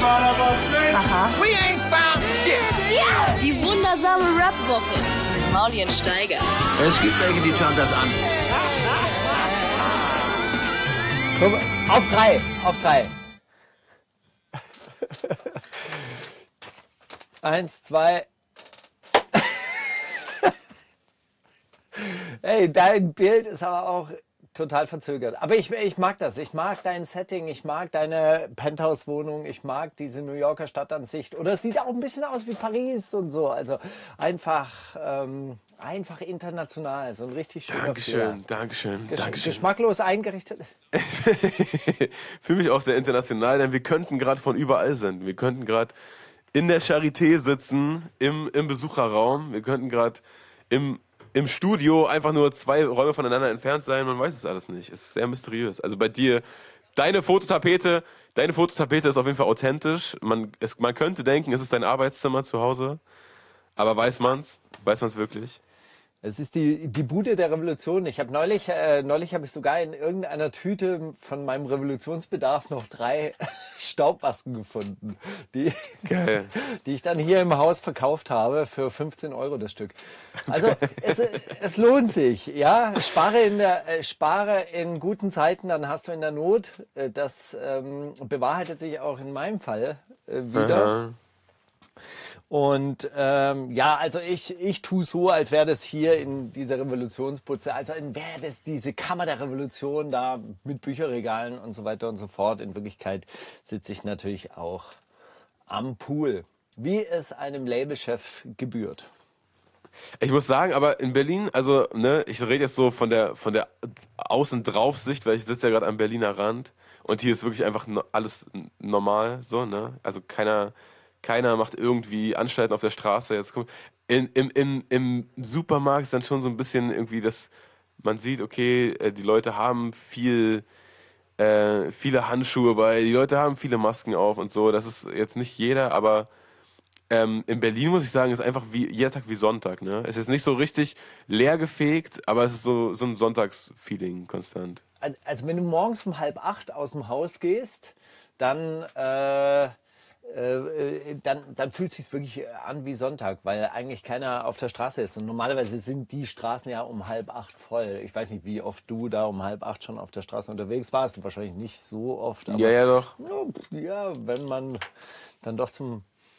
Aha. We ain't found shit. Die wundersame Rap-Woche mit Mauli und Steiger. Es gibt welche, die schauen das an. Komm, auf drei, auf drei. 1, 2. Ey, dein Bild ist aber auch total verzögert. Aber ich mag das. Ich mag dein Setting, ich mag deine Penthouse-Wohnung, ich mag diese New Yorker Stadtansicht. Oder es sieht auch ein bisschen aus wie Paris und so. Also einfach international. So ein richtig schöner Flyer. Dankeschön. Geschmacklos eingerichtet. Fühle mich auch sehr international, denn wir könnten gerade von überall sein. Wir könnten gerade in der Charité sitzen, im Besucherraum. Wir könnten gerade im Studio einfach nur 2 Räume voneinander entfernt sein. Man weiß es alles nicht. Es ist sehr mysteriös. Also bei dir, deine Fototapete ist auf jeden Fall authentisch. Man könnte denken, es ist dein Arbeitszimmer zu Hause. Aber weiß man's? Weiß man's wirklich? Es ist die Bude der Revolution. Ich habe neulich habe ich sogar in irgendeiner Tüte von meinem Revolutionsbedarf noch 3 Staubmasken gefunden, Geil. die ich dann hier im Haus verkauft habe für 15 € das Stück. Also es lohnt sich, ja. Spare in guten Zeiten, dann hast du in der Not. Das bewahrheitet sich auch in meinem Fall wieder. Aha. Und ja, also ich tue so, als wäre das hier in dieser Revolutionsputze, als wäre das diese Kammer der Revolution da mit Bücherregalen und so weiter und so fort. In Wirklichkeit sitze ich natürlich auch am Pool, wie es einem Labelchef gebührt. Ich muss sagen, aber in Berlin, also ne, ich rede jetzt so von der Außendraufsicht, weil ich sitze ja gerade am Berliner Rand und hier ist wirklich einfach alles normal, so, ne? Also keiner macht irgendwie Anstalten auf der Straße. Jetzt im Supermarkt ist dann schon so ein bisschen irgendwie, dass man sieht, okay, die Leute haben viele Handschuhe bei, die Leute haben viele Masken auf und so. Das ist jetzt nicht jeder, aber in Berlin muss ich sagen, ist einfach wie jeder Tag wie Sonntag. Ne? Es ist nicht so richtig leer gefegt, aber es ist so ein Sonntagsfeeling konstant. Also wenn du morgens um 7:30 aus dem Haus gehst, dann fühlt es sich wirklich an wie Sonntag, weil eigentlich keiner auf der Straße ist. Und normalerweise sind die Straßen ja um 7:30 voll. Ich weiß nicht, wie oft du da um 7:30 schon auf der Straße unterwegs warst. Wahrscheinlich nicht so oft. Aber Ja, doch. Ja, wenn man dann doch zum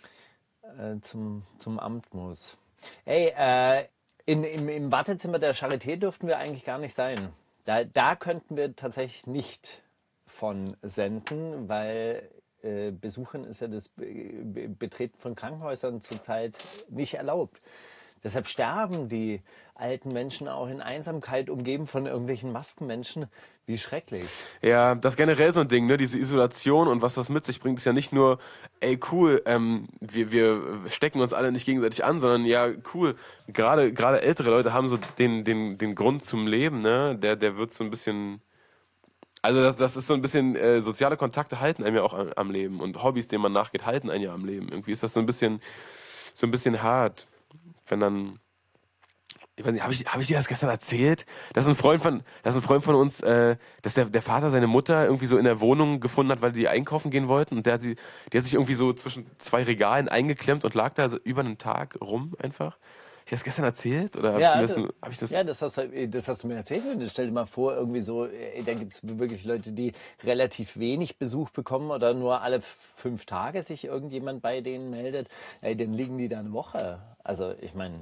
Amt muss. Ey, im Wartezimmer der Charité dürften wir eigentlich gar nicht sein. Da könnten wir tatsächlich nicht von senden, weil Besuchen ist ja das Betreten von Krankenhäusern zurzeit nicht erlaubt. Deshalb sterben die alten Menschen auch in Einsamkeit, umgeben von irgendwelchen Maskenmenschen. Wie schrecklich. Ja, das ist generell so ein Ding, ne? Diese Isolation und was das mit sich bringt, ist ja nicht nur, ey cool, wir stecken uns alle nicht gegenseitig an, sondern ja cool, gerade ältere Leute haben so den Grund zum Leben, ne? Der wird so ein bisschen. Also das ist so ein bisschen, soziale Kontakte halten einem ja auch am Leben und Hobbys, denen man nachgeht, halten einen ja am Leben. Irgendwie ist das so ein bisschen hart, wenn dann, ich weiß nicht, hab ich dir das gestern erzählt? Das ist ein Freund von uns, dass der Vater seine Mutter irgendwie so in der Wohnung gefunden hat, weil die einkaufen gehen wollten und die hat sich irgendwie so zwischen 2 Regalen eingeklemmt und lag da so über einen Tag rum einfach. Ich das gestern erzählt? Oder Ja, das hast du mir erzählt. Und stell dir mal vor, irgendwie so, da gibt es wirklich Leute, die relativ wenig Besuch bekommen oder nur alle 5 Tage sich irgendjemand bei denen meldet. Ey, dann liegen die da eine Woche. Also ich meine,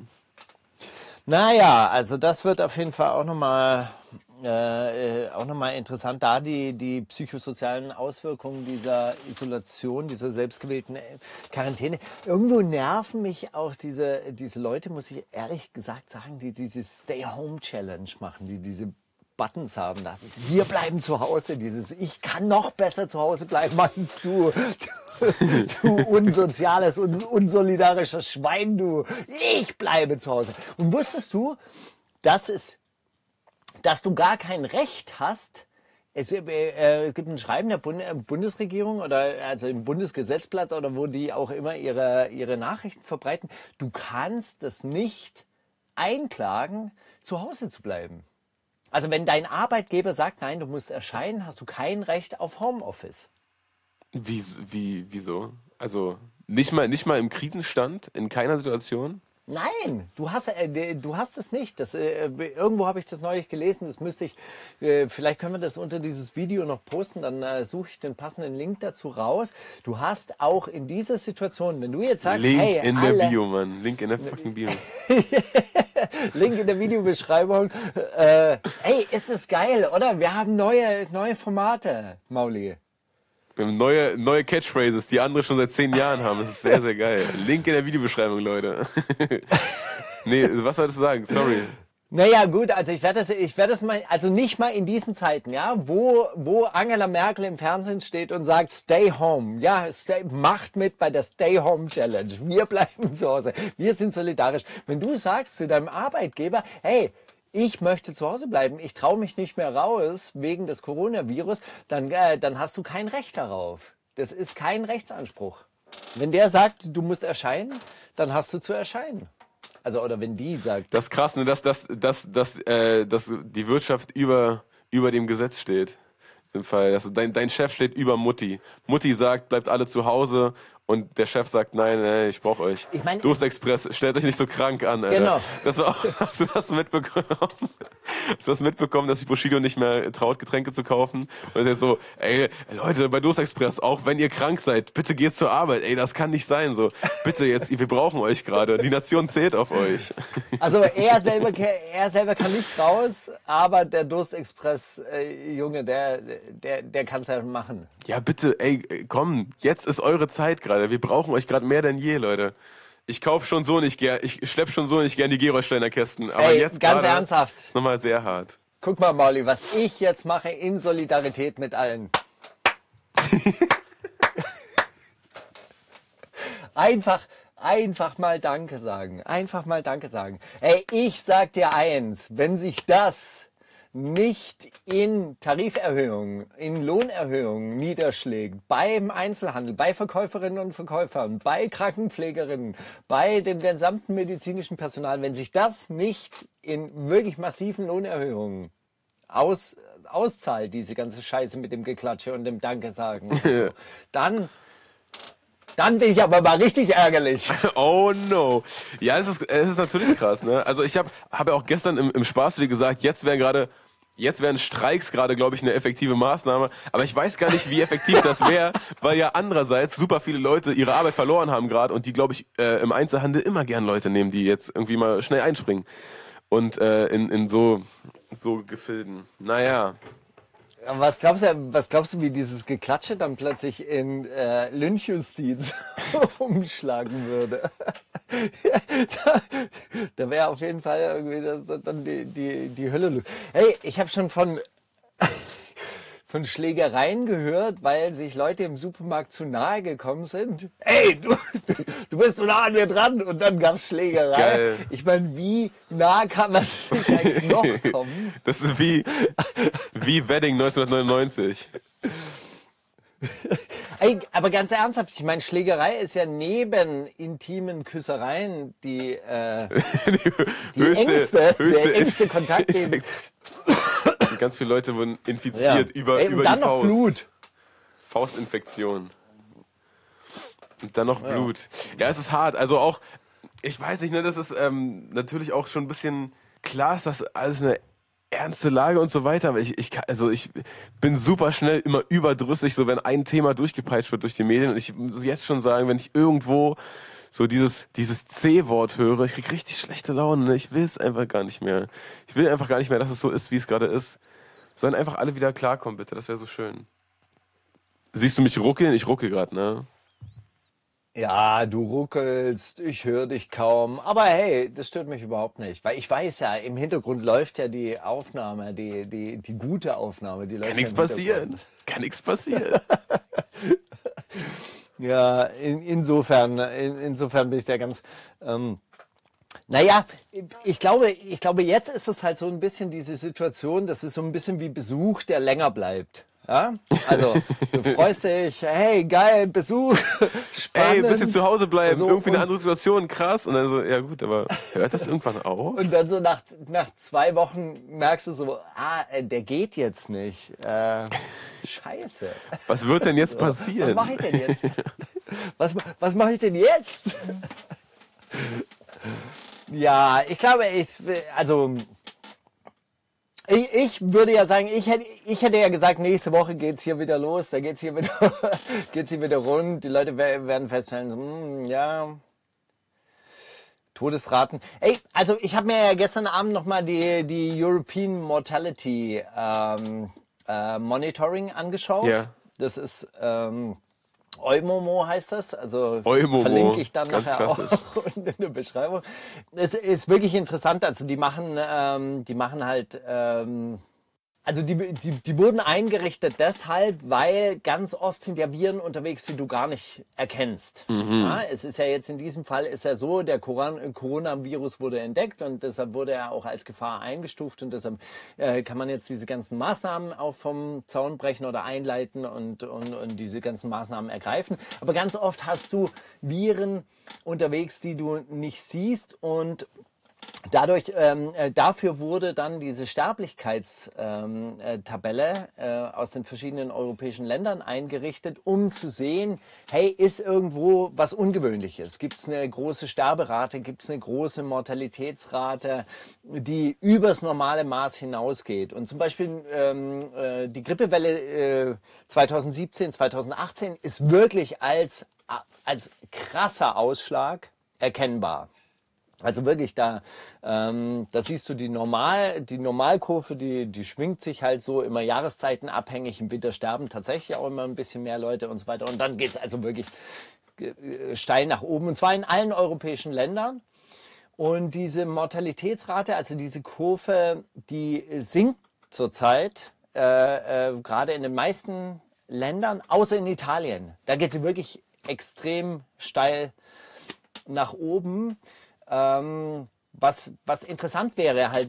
naja, also das wird auf jeden Fall auch nochmal interessant, da die psychosozialen Auswirkungen dieser Isolation, dieser selbstgewählten Quarantäne. Irgendwo nerven mich auch diese Leute, muss ich ehrlich gesagt sagen, die diese Stay-Home-Challenge machen, die diese Buttons haben. Das ist, wir bleiben zu Hause, dieses ich kann noch besser zu Hause bleiben, meinst du? Du unsoziales und unsolidarisches Schwein, du. Ich bleibe zu Hause. Und wusstest du, dass du gar kein Recht hast? Es gibt ein Schreiben der Bundesregierung oder also im Bundesgesetzblatt oder wo die auch immer ihre Nachrichten verbreiten. Du kannst das nicht einklagen, zu Hause zu bleiben. Also wenn dein Arbeitgeber sagt, nein, du musst erscheinen, hast du kein Recht auf Homeoffice. Wieso? Also nicht mal im Krisenstand, in keiner Situation? Nein, du hast es nicht. Irgendwo habe ich das neulich gelesen. Das müsste ich. Vielleicht können wir das unter dieses Video noch posten. Dann suche ich den passenden Link dazu raus. Du hast auch in dieser Situation, wenn du jetzt sagst, Link hey, in der Bio, Mann. Link in der fucking Bio. Link in der Videobeschreibung. Hey, ist es geil, oder? Wir haben neue Formate, Mauli. Wir haben neue Catchphrases, die andere schon seit 10 Jahren haben. Das ist sehr, sehr geil. Link in der Videobeschreibung, Leute. Nee, was solltest du sagen? Sorry. Naja, gut, also ich werde das mal, also nicht mal in diesen Zeiten, ja, wo Angela Merkel im Fernsehen steht und sagt, stay home, ja, macht mit bei der Stay Home Challenge. Wir bleiben zu Hause. Wir sind solidarisch. Wenn du sagst zu deinem Arbeitgeber, hey, ich möchte zu Hause bleiben, ich traue mich nicht mehr raus wegen des Coronavirus, dann hast du kein Recht darauf. Das ist kein Rechtsanspruch. Wenn der sagt, du musst erscheinen, dann hast du zu erscheinen. Also, oder wenn die sagt. Das ist krass, ne, dass die Wirtschaft über dem Gesetz steht. Im Fall, also dein Chef steht über Mutti. Mutti sagt, bleibt alle zu Hause. Und der Chef sagt, nein, ich brauche euch. Ich mein, Durstexpress, stellt euch nicht so krank an, Alter. Genau. Das war auch, hast du das mitbekommen? Hast du das mitbekommen, dass sich Bushido nicht mehr traut, Getränke zu kaufen? Und er sagt so, ey, Leute, bei Durstexpress, auch wenn ihr krank seid, bitte geht zur Arbeit. Ey, das kann nicht sein, so. Bitte jetzt, wir brauchen euch gerade. Die Nation zählt auf euch. Also er selber kann nicht raus, aber der Durstexpress-Junge, der kann es ja machen. Ja, bitte, ey, komm, jetzt ist eure Zeit gerade. Wir brauchen euch gerade mehr denn je, Leute. Ich kaufe schon so nicht gern, ich schlepp schon so nicht gern die Gerolsteiner Kästen. Aber Ey, jetzt ganz gerade ernsthaft. ist nochmal sehr hart. Guck mal, Mauli, was ich jetzt mache in Solidarität mit allen. Einfach mal Danke sagen. Einfach mal Danke sagen. Ey, ich sag dir eins, wenn sich das nicht in Tariferhöhungen, in Lohnerhöhungen niederschlägt, beim Einzelhandel, bei Verkäuferinnen und Verkäufern, bei Krankenpflegerinnen, bei dem gesamten medizinischen Personal, wenn sich das nicht in wirklich massiven Lohnerhöhungen auszahlt, diese ganze Scheiße mit dem Geklatsche und dem Danke sagen, und so, dann bin ich aber mal richtig ärgerlich. Oh no. Ja, es ist natürlich krass, ne? Also ich habe ja auch gestern im Spaß wie gesagt, jetzt wären Streiks gerade, glaube ich, eine effektive Maßnahme. Aber ich weiß gar nicht, wie effektiv das wäre, weil ja andererseits super viele Leute ihre Arbeit verloren haben gerade und die, glaube ich, im Einzelhandel immer gern Leute nehmen, die jetzt irgendwie mal schnell einspringen. Und in so Gefilden. Naja. Was glaubst du, wie dieses Geklatsche dann plötzlich in Lynchjustiz umschlagen würde? Da wäre auf jeden Fall irgendwie dann die Hölle los. Hey, ich habe schon von Schlägereien gehört, weil sich Leute im Supermarkt zu nahe gekommen sind. Ey, du bist so nah an mir dran und dann gab es Schlägerei. Geil. Ich meine, wie nah kann man sich eigentlich noch kommen? Das ist wie Wedding 1999. Ey, aber ganz ernsthaft, ich meine, Schlägerei ist ja neben intimen Küssereien der engste Kontakt, den ganz viele Leute wurden infiziert über und dann die noch Faust. Blut. Faustinfektion. Und dann noch Blut. Ja, es ist hart. Also auch, ich weiß nicht, ne, das ist natürlich auch schon ein bisschen klar, ist das alles eine ernste Lage und so weiter, aber ich bin super schnell immer überdrüssig, so wenn ein Thema durchgepeitscht wird durch die Medien und ich muss jetzt schon sagen, wenn ich irgendwo so dieses C-Wort höre, ich krieg richtig schlechte Laune, ne? Ich will es einfach gar nicht mehr. Ich will einfach gar nicht mehr, dass es so ist, wie es gerade ist. Sollen einfach alle wieder klarkommen, bitte, das wäre so schön. Siehst du mich ruckeln? Ich ruckel gerade, ne? Ja, du ruckelst, ich höre dich kaum. Aber hey, das stört mich überhaupt nicht. Weil ich weiß ja, im Hintergrund läuft ja die Aufnahme, die gute Aufnahme. Die läuft Kann nichts ja im passieren. Hintergrund. Kann nichts passieren. Ja, insofern bin ich da ganz. Naja, ich glaube, jetzt ist es halt so ein bisschen diese Situation, das ist so ein bisschen wie Besuch, der länger bleibt. Ja, also du freust dich, hey, geil, Besuch, spannend. Ey, ein bisschen zu Hause bleiben, So, irgendwie eine und- andere Situation, krass. Und dann so, ja gut, aber hört das irgendwann auf? Und dann so nach 2 Wochen merkst du so, der geht jetzt nicht. Scheiße. Was wird denn jetzt Was passieren? mache ich denn jetzt? Was mache ich denn jetzt? Ja, ich glaube, ich würde ja sagen, ich hätte ja gesagt, nächste Woche geht's hier wieder los, da geht's hier wieder rund. Die Leute werden feststellen, so, ja, Todesraten. Ey, also ich habe mir ja gestern Abend nochmal die European Mortality Monitoring angeschaut. Ja. Das ist Eumomo heißt das, also Eumomo, verlinke ich dann ganz nachher klassisch. auch unten in der Beschreibung. Es ist wirklich interessant, also die machen halt, also die wurden eingerichtet deshalb, weil ganz oft sind ja Viren unterwegs, die du gar nicht erkennst. Ja, es ist ja jetzt in diesem Fall ist ja so, der Coronavirus wurde entdeckt und deshalb wurde er auch als Gefahr eingestuft und deshalb kann man jetzt diese ganzen Maßnahmen auch vom Zaun brechen oder einleiten und diese ganzen Maßnahmen ergreifen. Aber ganz oft hast du Viren unterwegs, die du nicht siehst und dafür wurde dann diese Sterblichkeitstabelle aus den verschiedenen europäischen Ländern eingerichtet, um zu sehen, hey, ist irgendwo was Ungewöhnliches? Gibt es eine große Sterberate? Gibt es eine große Mortalitätsrate, die übers normale Maß hinausgeht? Und zum Beispiel die Grippewelle 2017, 2018 ist wirklich als krasser Ausschlag erkennbar. Also wirklich, da siehst du die Normalkurve, die schwingt sich halt so immer jahreszeitenabhängig. Im Winter sterben tatsächlich auch immer ein bisschen mehr Leute und so weiter. Und dann geht's also wirklich steil nach oben, und zwar in allen europäischen Ländern. Und diese Mortalitätsrate, also diese Kurve, die sinkt zurzeit, gerade in den meisten Ländern, außer in Italien. Da geht sie wirklich extrem steil nach oben. Was interessant wäre halt,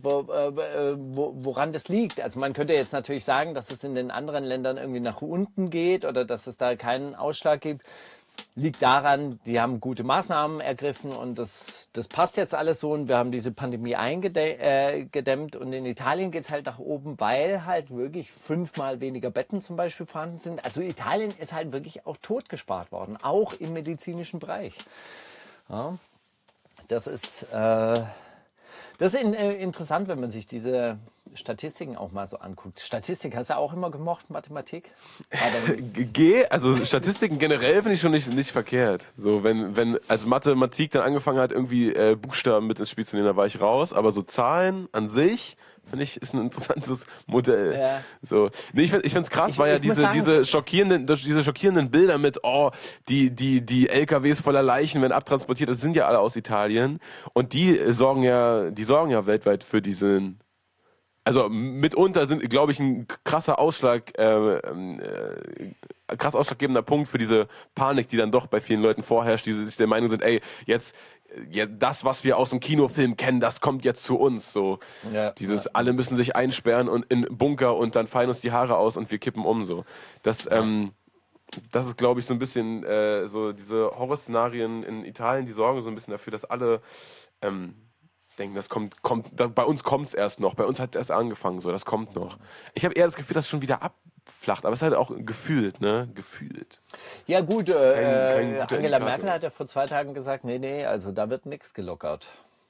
woran das liegt. Also man könnte jetzt natürlich sagen, dass es in den anderen Ländern irgendwie nach unten geht oder dass es da keinen Ausschlag gibt. Liegt daran, die haben gute Maßnahmen ergriffen und das passt jetzt alles so und wir haben diese Pandemie eingedämmt und in Italien geht es halt nach oben, weil halt wirklich 5-mal weniger Betten zum Beispiel vorhanden sind. Also Italien ist halt wirklich auch totgespart worden, auch im medizinischen Bereich. Ja. Das ist interessant, wenn man sich diese Statistiken auch mal so anguckt. Statistik hast du auch immer gemocht, Mathematik? Also Statistiken generell finde ich schon nicht verkehrt. So, wenn als Mathematik dann angefangen hat, irgendwie Buchstaben mit ins Spiel zu nehmen, da war ich raus. Aber so Zahlen an sich, finde ich, ist ein interessantes Modell. Ja. So. Nee, ich finde es krass, weil ja diese schockierenden Bilder mit, die LKWs voller Leichen werden abtransportiert, das sind ja alle aus Italien. Und die sorgen ja weltweit für diesen. Also mitunter sind, glaube ich, ein krass ausschlaggebender Punkt für diese Panik, die dann doch bei vielen Leuten vorherrscht, die sich der Meinung sind, ey, jetzt das, was wir aus dem Kinofilm kennen, das kommt jetzt zu uns. So alle müssen sich einsperren und in Bunker und dann fallen uns die Haare aus und wir kippen um. So. Das ist, glaube ich, so ein bisschen so diese Horrorszenarien in Italien, die sorgen so ein bisschen dafür, dass alle denken, das kommt, bei uns kommt es erst noch, bei uns hat es erst angefangen, so, das kommt noch. Ich habe eher das Gefühl, dass es schon wieder abflacht, aber es ist halt auch gefühlt, ne? Gefühlt. Ja gut, kein guter Angela Indikator. Merkel hat ja vor 2 Tagen gesagt, nee, also da wird nichts gelockert.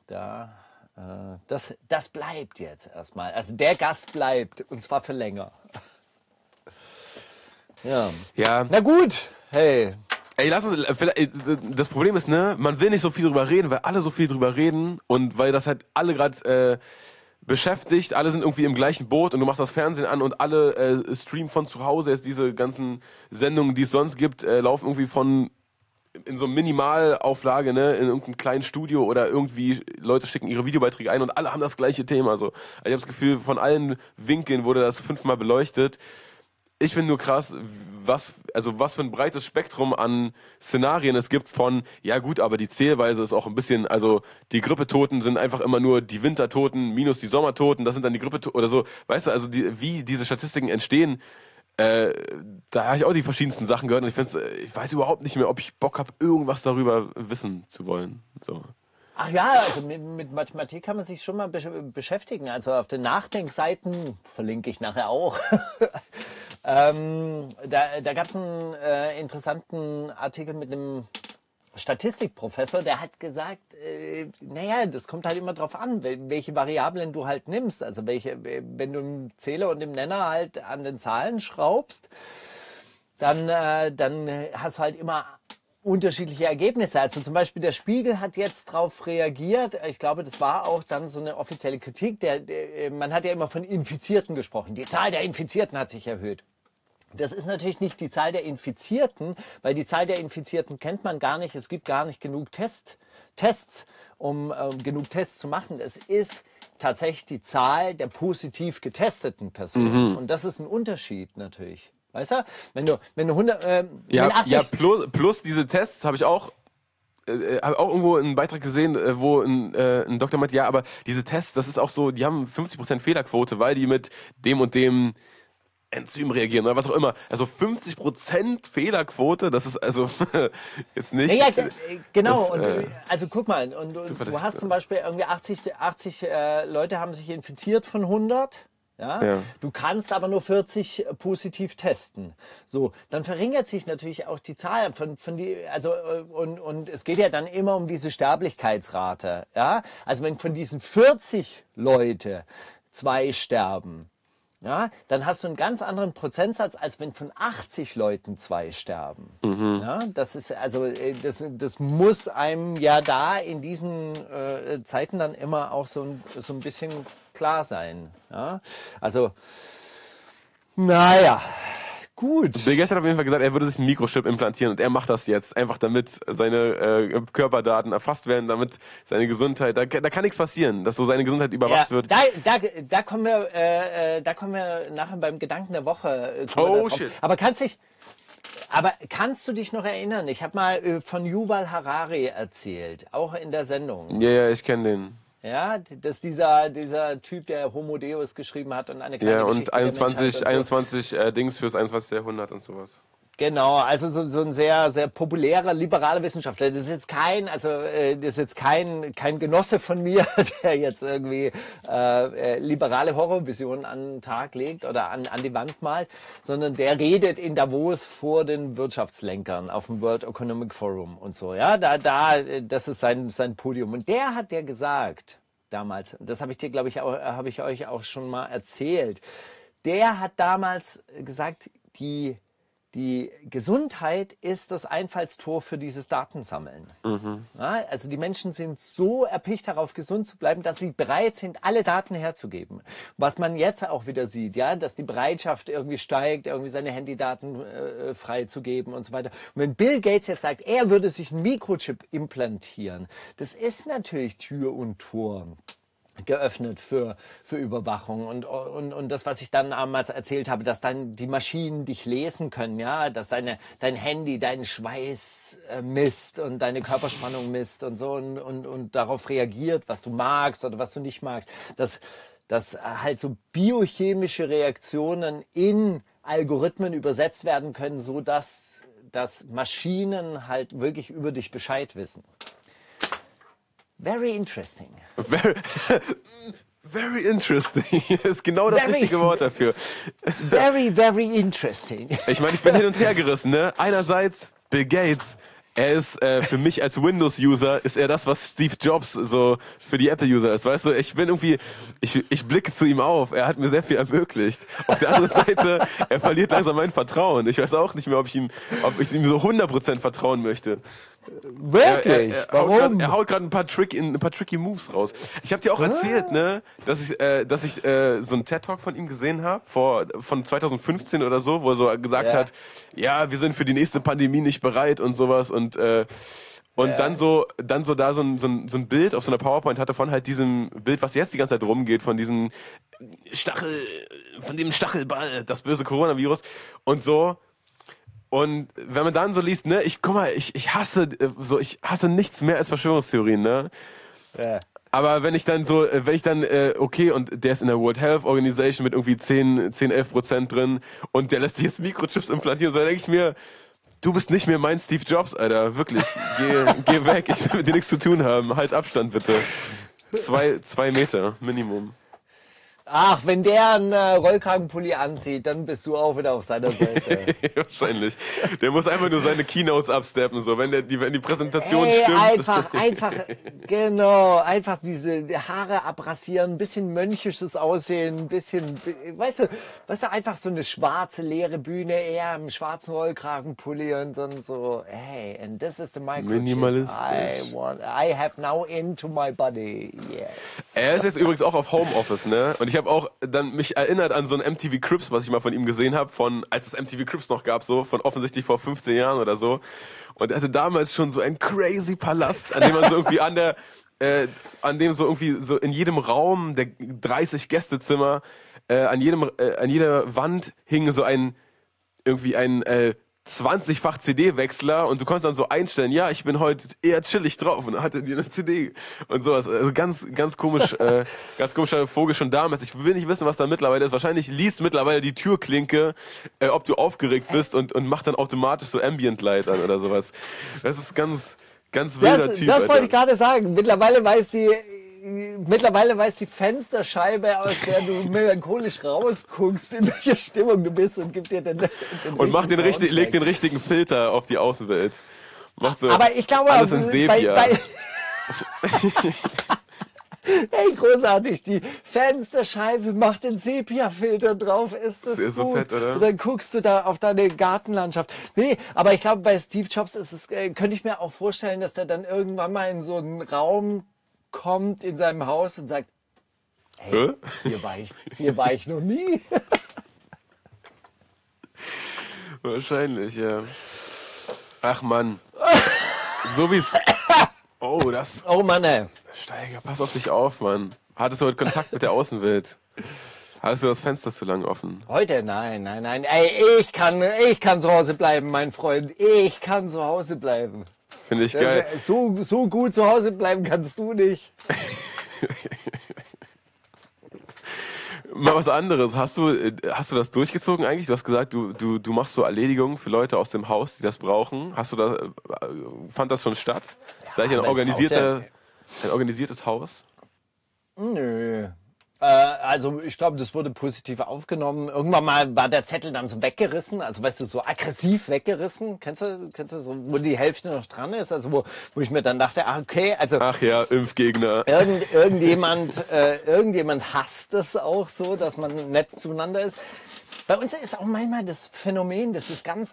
Das bleibt jetzt erstmal. Also der Gast bleibt, und zwar für länger. Ja. Na gut, hey. Ey, das Problem ist, ne, man will nicht so viel drüber reden, weil alle so viel drüber reden und weil das halt alle gerade beschäftigt, alle sind irgendwie im gleichen Boot und du machst das Fernsehen an und alle streamen von zu Hause. Jetzt diese ganzen Sendungen, die es sonst gibt, laufen irgendwie in so Minimalauflage, ne, in irgendeinem kleinen Studio oder irgendwie Leute schicken ihre Videobeiträge ein und alle haben das gleiche Thema. So. Ich habe das Gefühl, von allen Winkeln wurde das 5-mal beleuchtet. Ich finde nur krass, was für ein breites Spektrum an Szenarien es gibt von, ja gut, aber die Zählweise ist auch ein bisschen, also die Grippetoten sind einfach immer nur die Wintertoten minus die Sommertoten, das sind dann die Grippetoten oder so, weißt du, also wie diese Statistiken entstehen, Da habe ich auch die verschiedensten Sachen gehört und ich weiß überhaupt nicht mehr, ob ich Bock habe, irgendwas darüber wissen zu wollen. So. Ach ja, also mit Mathematik kann man sich schon mal beschäftigen. Also auf den Nachdenkseiten, verlinke ich nachher auch, da gab es einen interessanten Artikel mit einem Statistikprofessor, der hat gesagt, naja, das kommt halt immer drauf an, welche Variablen du halt nimmst. Also wenn du im Zähler und im Nenner halt an den Zahlen schraubst, dann hast du halt immer unterschiedliche Ergebnisse. Also zum Beispiel der Spiegel hat jetzt darauf reagiert. Ich glaube, das war auch dann so eine offizielle Kritik. Man hat ja immer von Infizierten gesprochen. Die Zahl der Infizierten hat sich erhöht. Das ist natürlich nicht die Zahl der Infizierten, weil die Zahl der Infizierten kennt man gar nicht. Es gibt gar nicht genug Tests, um genug Tests zu machen. Es ist tatsächlich die Zahl der positiv getesteten Personen. Und das ist ein Unterschied natürlich. Weißt du? Wenn du 100... plus diese Tests habe ich auch irgendwo einen Beitrag gesehen, wo ein Doktor meinte, ja, aber diese Tests, das ist auch so, die haben 50% Fehlerquote, weil die mit dem und dem Enzym reagieren oder was auch immer. Also 50% Fehlerquote, das ist also jetzt nicht... Ja, genau. Das, also guck mal, und du hast zum Beispiel irgendwie 80 Leute haben sich infiziert von 100. Ja? Du kannst aber nur 40 positiv testen. So, dann verringert sich natürlich auch die Zahl und es geht ja dann immer um diese Sterblichkeitsrate. Ja? Also wenn von diesen 40 Leute 2 sterben, ja, dann hast du einen ganz anderen Prozentsatz, als wenn von 80 Leuten 2 sterben. Ja, das ist also das muss einem ja da in diesen Zeiten dann immer auch so ein bisschen klar sein. Ja? Also, naja, gut. Bill Gates hat auf jeden Fall gesagt, er würde sich einen Mikrochip implantieren und er macht das jetzt, einfach damit seine Körperdaten erfasst werden, damit seine Gesundheit, da kann nichts passieren, dass so seine Gesundheit überwacht wird. Da kommen wir nachher beim Gedanken der Woche. Shit. Aber kannst du dich noch erinnern? Ich habe mal von Yuval Harari erzählt, auch in der Sendung. Ja, ich kenne den. Ja, dass dieser Typ, der Homo Deus geschrieben hat und eine kleine Geschichte und 21 Dings fürs 21. Jahrhundert und sowas. Genau, also so ein sehr, sehr populärer, liberaler Wissenschaftler. Das ist jetzt kein Genosse von mir, der jetzt irgendwie liberale Horrorvisionen an den Tag legt oder an die Wand malt, sondern der redet in Davos vor den Wirtschaftslenkern auf dem World Economic Forum und so. Ja, das ist sein Podium. Und der hat ja gesagt, damals, das habe ich dir, glaube ich, habe ich euch auch schon mal erzählt, der hat damals gesagt, die Gesundheit ist das Einfallstor für dieses Datensammeln. Ja, also die Menschen sind so erpicht darauf, gesund zu bleiben, dass sie bereit sind, alle Daten herzugeben. Was man jetzt auch wieder sieht, ja, dass die Bereitschaft irgendwie steigt, irgendwie seine Handydaten freizugeben und so weiter. Und wenn Bill Gates jetzt sagt, er würde sich einen Mikrochip implantieren, das ist natürlich Tür und Tor geöffnet für Überwachung und das, was ich dann damals erzählt habe, dass dann die Maschinen dich lesen können, ja, dass dein Handy deinen Schweiß misst und deine Körperspannung misst und so und darauf reagiert, was du magst oder was du nicht magst, dass halt so biochemische Reaktionen in Algorithmen übersetzt werden können, so dass Maschinen halt wirklich über dich Bescheid wissen. Very interesting. Very interesting. Ist genau das richtige Wort dafür. Very, very interesting. Ich meine, ich bin hin und her gerissen, ne? Einerseits Bill Gates. Er ist für mich als Windows-User ist er das, was Steve Jobs so für die Apple-User ist. Weißt du, ich bin irgendwie, ich blicke zu ihm auf. Er hat mir sehr viel ermöglicht. Auf der anderen Seite, er verliert langsam mein Vertrauen. Ich weiß auch nicht mehr, ob ich ihm so 100% vertrauen möchte. Wirklich? Warum? Er haut gerade ein paar tricky Moves raus. Ich habe dir auch erzählt, ne, dass ich so einen TED-Talk von ihm gesehen habe, von 2015 oder so, wo er so gesagt hat, ja, wir sind für die nächste Pandemie nicht bereit und sowas und dann so ein Bild auf so einer PowerPoint hat er von halt diesem Bild, was jetzt die ganze Zeit rumgeht, von diesem von dem Stachelball, das böse Coronavirus und so. Und wenn man dann so liest, ne, ich hasse nichts mehr als Verschwörungstheorien, ne? Ja. Aber wenn ich dann okay, und der ist in der World Health Organization mit irgendwie 11% drin und der lässt sich jetzt Mikrochips implantieren, so dann denke ich mir, du bist nicht mehr mein Steve Jobs, Alter, wirklich. Geh weg, ich will mit dir nichts zu tun haben. Halt Abstand, bitte. 2 Meter, Minimum. Ach, wenn der einen Rollkragenpulli anzieht, dann bist du auch wieder auf seiner Seite. Wahrscheinlich. Der muss einfach nur seine Keynotes absteppen, so, wenn die Präsentation stimmt. Einfach diese Haare abrasieren, ein bisschen mönchisches Aussehen, ein bisschen, weißt du, einfach so eine schwarze, leere Bühne, eher im schwarzen Rollkragenpulli und dann so, hey, and this is the microchip Minimalistisch. I have now into my body, yes. Er ist jetzt übrigens auch auf Homeoffice, ne? Und ich habe auch dann mich erinnert an so ein MTV Cribs, was ich mal von ihm gesehen habe, als es MTV Cribs noch gab, so von offensichtlich vor 15 Jahren oder so. Und er hatte damals schon so einen crazy Palast, an dem man so irgendwie an dem so irgendwie so in jedem Raum der 30 Gästezimmer, an jeder Wand hing so ein 20-fach CD-Wechsler und du konntest dann so einstellen, ja, ich bin heute eher chillig drauf und dann hatte die eine CD und sowas. Also ganz komisch, ganz komischer Vogel schon damals. Ich will nicht wissen, was da mittlerweile ist. Wahrscheinlich liest mittlerweile die Türklinke, ob du aufgeregt bist und macht dann automatisch so Ambient Light an oder sowas. Das ist ganz wilder Typ. Das wollte ich gerade sagen. Mittlerweile weiß die Fensterscheibe, aus der du melancholisch rausguckst, in welcher Stimmung du bist und gibt dir den und legt den richtigen Filter auf die Außenwelt. Macht so aber ich glaube, alles in Sepia. Hey, großartig, die Fensterscheibe macht den Sepia-Filter drauf, ist das ist gut. so fett, oder? Und dann guckst du da auf deine Gartenlandschaft. Nee, aber ich glaube, bei Steve Jobs könnte ich mir auch vorstellen, dass der dann irgendwann mal in so einen Raum kommt in seinem Haus und sagt, hey, hier war ich noch nie. Wahrscheinlich, ja. Ach Mann. So wie's. Oh Mann, ey. Steiger, pass auf dich auf, Mann. Hattest du heute Kontakt mit der Außenwelt? Hattest du das Fenster zu lang offen? Heute? Nein. Ey, ich kann zu Hause bleiben, mein Freund. Ich kann zu Hause bleiben. Finde ich geil. So gut zu Hause bleiben kannst du nicht. Mal was anderes. Hast du das durchgezogen eigentlich? Du hast gesagt, du machst so Erledigungen für Leute aus dem Haus, die das brauchen. Fand das schon statt? Seid ihr ein organisiertes Haus? Nö. Also ich glaube, das wurde positiv aufgenommen. Irgendwann mal war der Zettel dann so weggerissen, also weißt du, so aggressiv weggerissen. Kennst du so, wo die Hälfte noch dran ist? Also wo ich mir dann dachte, okay, also ach ja, Impfgegner. Irgendjemand hasst das auch so, dass man nett zueinander ist. Bei uns ist auch manchmal das Phänomen, das ist ganz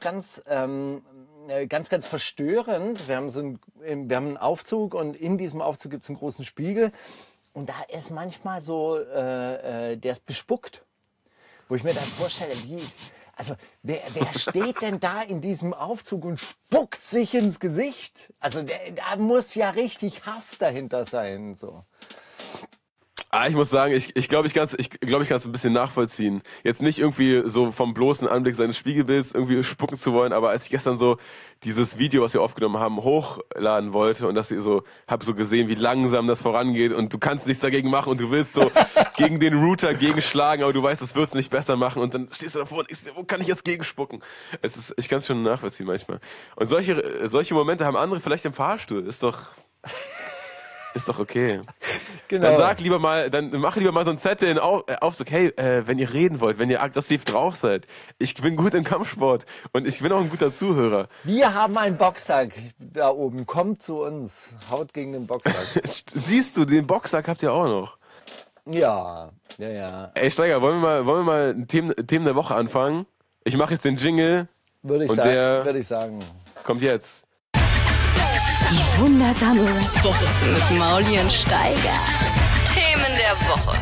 verstörend. Wir haben einen Aufzug und in diesem Aufzug gibt es einen großen Spiegel. Und da ist manchmal so, der ist bespuckt. Wo ich mir dann vorstelle, wer steht denn da in diesem Aufzug und spuckt sich ins Gesicht? Also da muss ja richtig Hass dahinter sein, so. Ich muss sagen, ich glaube, ich kann es ein bisschen nachvollziehen. Jetzt nicht irgendwie so vom bloßen Anblick seines Spiegelbilds irgendwie spucken zu wollen, aber als ich gestern so dieses Video, was wir aufgenommen haben, hochladen wollte und habe so gesehen, wie langsam das vorangeht und du kannst nichts dagegen machen und du willst so gegen den Router gegenschlagen, aber du weißt, das wird's nicht besser machen und dann stehst du davor und wo kann ich jetzt gegenspucken? Ich kann es schon nachvollziehen manchmal. Und solche Momente haben andere vielleicht im Fahrstuhl. Ist doch okay. Genau. Dann mach lieber mal so einen Zettel in Aufzug. Hey, wenn ihr reden wollt, wenn ihr aggressiv drauf seid, ich bin gut im Kampfsport und ich bin auch ein guter Zuhörer. Wir haben einen Boxsack da oben. Kommt zu uns. Haut gegen den Boxsack. Siehst du, den Boxsack habt ihr auch noch. Ja. Ey, Steiger, wollen wir mal Themen der Woche anfangen? Ich mache jetzt den Jingle. Würde ich sagen. Kommt jetzt. Die wundersame Woche mit Mauli und Steiger. Themen der Woche.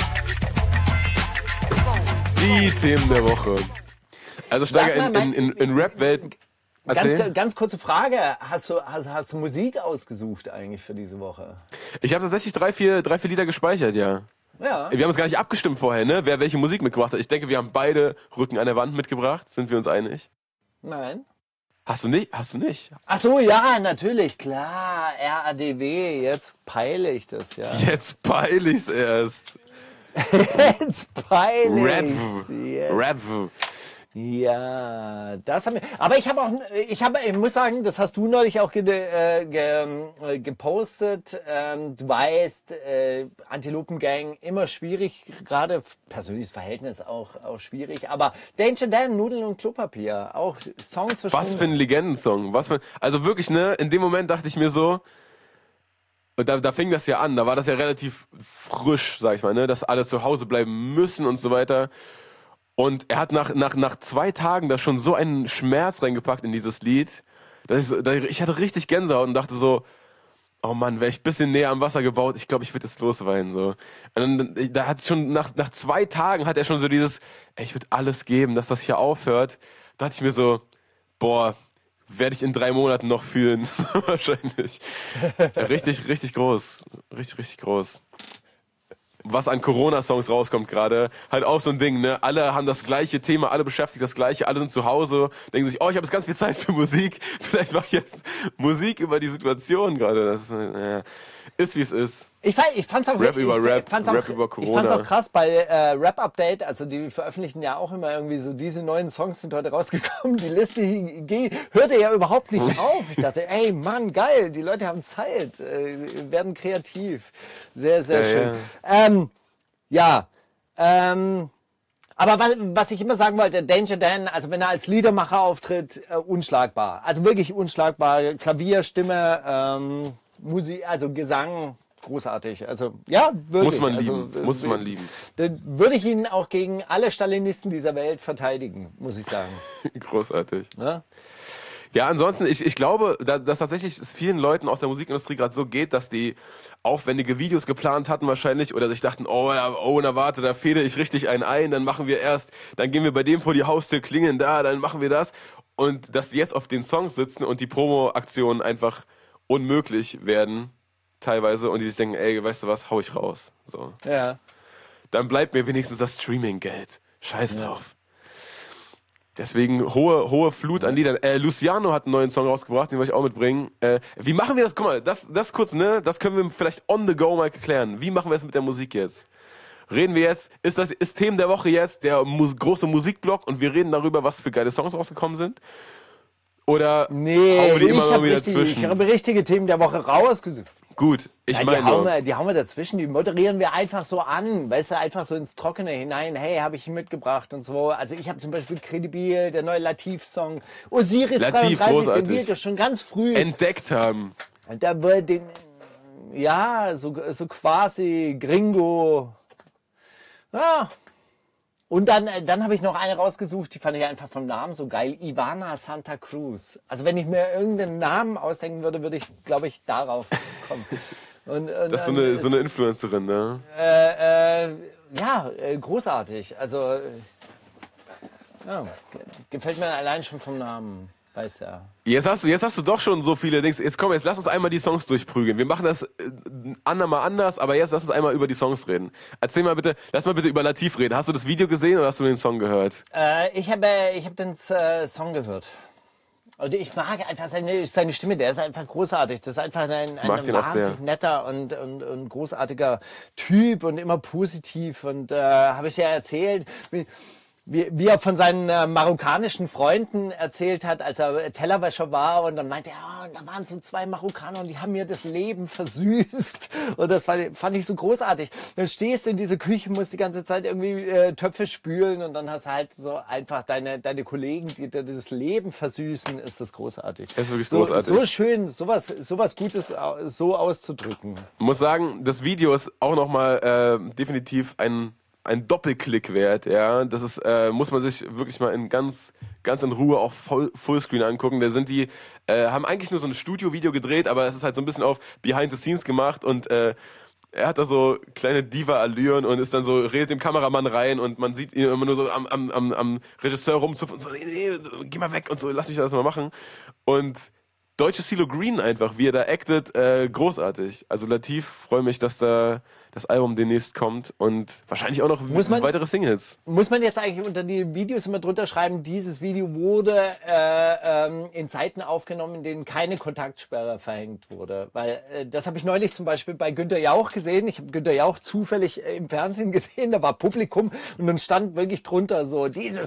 Die Themen der Woche. Also Steiger, in Rap-Welt. Ganz kurze Frage. Hast du Musik ausgesucht eigentlich für diese Woche? Ich habe tatsächlich drei, vier Lieder gespeichert, ja. Ja. Wir haben uns gar nicht abgestimmt vorher, ne? Wer welche Musik mitgebracht hat. Ich denke, wir haben beide Rücken an der Wand mitgebracht. Sind wir uns einig? Nein. Hast du nicht? Hast du nicht? Ach so, ja, natürlich, klar. RADW, jetzt peile ich das, ja. Jetzt peile ich's erst. Jetzt peile Redv. Redv. Ja, das haben wir. Aber ich muss sagen, das hast du neulich auch gepostet. Du weißt, Antilopengang immer schwierig, gerade persönliches Verhältnis auch schwierig. Aber Danger Dan, Nudeln und Klopapier, auch Songs für Was für ein Legendensong. Also wirklich, ne? In dem Moment dachte ich mir so, und da fing das ja an, da war das ja relativ frisch, sag ich mal, ne? Dass alle zu Hause bleiben müssen und so weiter. Und er hat nach 2 Tagen da schon so einen Schmerz reingepackt in dieses Lied, ich hatte richtig Gänsehaut und dachte so, oh Mann, wäre ich ein bisschen näher am Wasser gebaut, ich glaube, ich würde jetzt losweinen. So. Und dann, da hat schon nach 2 Tagen hat er schon so dieses, ey, ich würde alles geben, dass das hier aufhört. Da dachte ich mir so, boah, werde ich in 3 Monaten noch fühlen. Wahrscheinlich. Richtig, richtig groß. Richtig, richtig groß. Was an Corona-Songs rauskommt gerade, halt auch so ein Ding, ne? Alle haben das gleiche Thema, alle beschäftigt das gleiche, alle sind zu Hause, denken sich, oh, ich habe jetzt ganz viel Zeit für Musik, vielleicht mache ich jetzt Musik über die Situation gerade. Das ist wie es ist. Ich fand's auch Rap über Rap, Rap über Corona. Ich fand's auch krass bei Rap Update, also die veröffentlichen ja auch immer irgendwie so, diese neuen Songs sind heute rausgekommen, die Liste hörte ja überhaupt nicht auf. Ich dachte, ey Mann, geil, die Leute haben Zeit, werden kreativ. Sehr, sehr schön. Aber was ich immer sagen wollte, Danger Dan, also wenn er als Liedermacher auftritt, unschlagbar. Also wirklich unschlagbar. Klavier, Stimme, Musik, also Gesang, großartig. Also ja, wirklich. Muss man lieben, muss man lieben. Dann würde ich ihn auch gegen alle Stalinisten dieser Welt verteidigen, muss ich sagen. Großartig. Ja? Ja, ansonsten, ich glaube, dass tatsächlich es vielen Leuten aus der Musikindustrie gerade so geht, dass die aufwendige Videos geplant hatten wahrscheinlich oder sich dachten, oh, na warte, da fäde ich richtig einen ein, dann gehen wir bei dem vor die Haustür, klingeln da, dann machen wir das. Und dass die jetzt auf den Songs sitzen und die Promo-Aktionen einfach unmöglich werden, teilweise, und die sich denken, ey, weißt du was, hau ich raus. So. Ja. Dann bleibt mir wenigstens das Streaming-Geld. Scheiß drauf. Deswegen hohe Flut an Liedern. Luciano hat einen neuen Song rausgebracht, den wollte ich auch mitbringen. Wie machen wir das? Guck mal, das kurz, ne? Das können wir vielleicht on the go mal klären. Wie machen wir es mit der Musik jetzt? Reden wir jetzt, ist Themen der Woche jetzt der große Musikblock und wir reden darüber, was für geile Songs rausgekommen sind? Oder hauen wir die immer mal wieder zwischen? Ich habe richtige Themen der Woche rausgesucht. Gut, die hauen wir dazwischen, die moderieren wir einfach so an, weißt du, einfach so ins Trockene hinein, hey, habe ich mitgebracht und so. Also ich habe zum Beispiel Credibil, der neue Latif-Song, Osiris Latif, 33, den wir schon ganz früh entdeckt haben. Da wird so quasi Gringo, ja. Und dann habe ich noch eine rausgesucht, die fand ich einfach vom Namen so geil. Ivana Santa Cruz. Also wenn ich mir irgendeinen Namen ausdenken würde, würde ich, glaube ich, darauf kommen. Das ist so eine Influencerin, ne? Großartig. Also, gefällt mir allein schon vom Namen. Weiß ja. Jetzt hast du doch schon so viele Dings. Jetzt lass uns einmal die Songs durchprügeln. Wir machen das andermal anders, aber jetzt lass uns einmal über die Songs reden. Lass mal bitte über Latif reden. Hast du das Video gesehen oder hast du den Song gehört? Ich hab den Song gehört. Und ich mag einfach seine Stimme, der ist einfach großartig. Das ist einfach ein wahnsinnig netter und großartiger Typ und immer positiv. Und habe ich ja erzählt, wie er von seinen marokkanischen Freunden erzählt hat, als er Tellerwäscher war, und dann meinte er, da waren so 2 Marokkaner und die haben mir das Leben versüßt. Und das fand ich so großartig. Dann stehst du in dieser Küche, musst die ganze Zeit irgendwie Töpfe spülen und dann hast du halt so einfach deine Kollegen, die dir das Leben versüßen, ist das großartig. Das ist wirklich großartig. So schön, sowas Gutes so auszudrücken. Ich muss sagen, das Video ist auch nochmal definitiv ein Doppelklick wert, ja. Das ist, muss man sich wirklich mal ganz in Ruhe auf Fullscreen angucken. Da sind die, haben eigentlich nur so ein Studio-Video gedreht, aber es ist halt so ein bisschen auf Behind the Scenes gemacht und er hat da so kleine Diva-Allüren und ist dann so, redet dem Kameramann rein und man sieht ihn immer nur so am Regisseur rumzupfen und so, nee, geh mal weg und so, lass mich das mal machen. Und deutsche CeeLo Green einfach, wie er da actet, großartig. Also Latif, freue mich, dass da das Album demnächst kommt und wahrscheinlich auch noch weitere Singles. Muss man jetzt eigentlich unter die Videos immer drunter schreiben, dieses Video wurde in Zeiten aufgenommen, in denen keine Kontaktsperre verhängt wurde? Weil das habe ich neulich zum Beispiel bei Günther Jauch gesehen. Ich habe Günther Jauch zufällig im Fernsehen gesehen, da war Publikum und dann stand wirklich drunter so, diese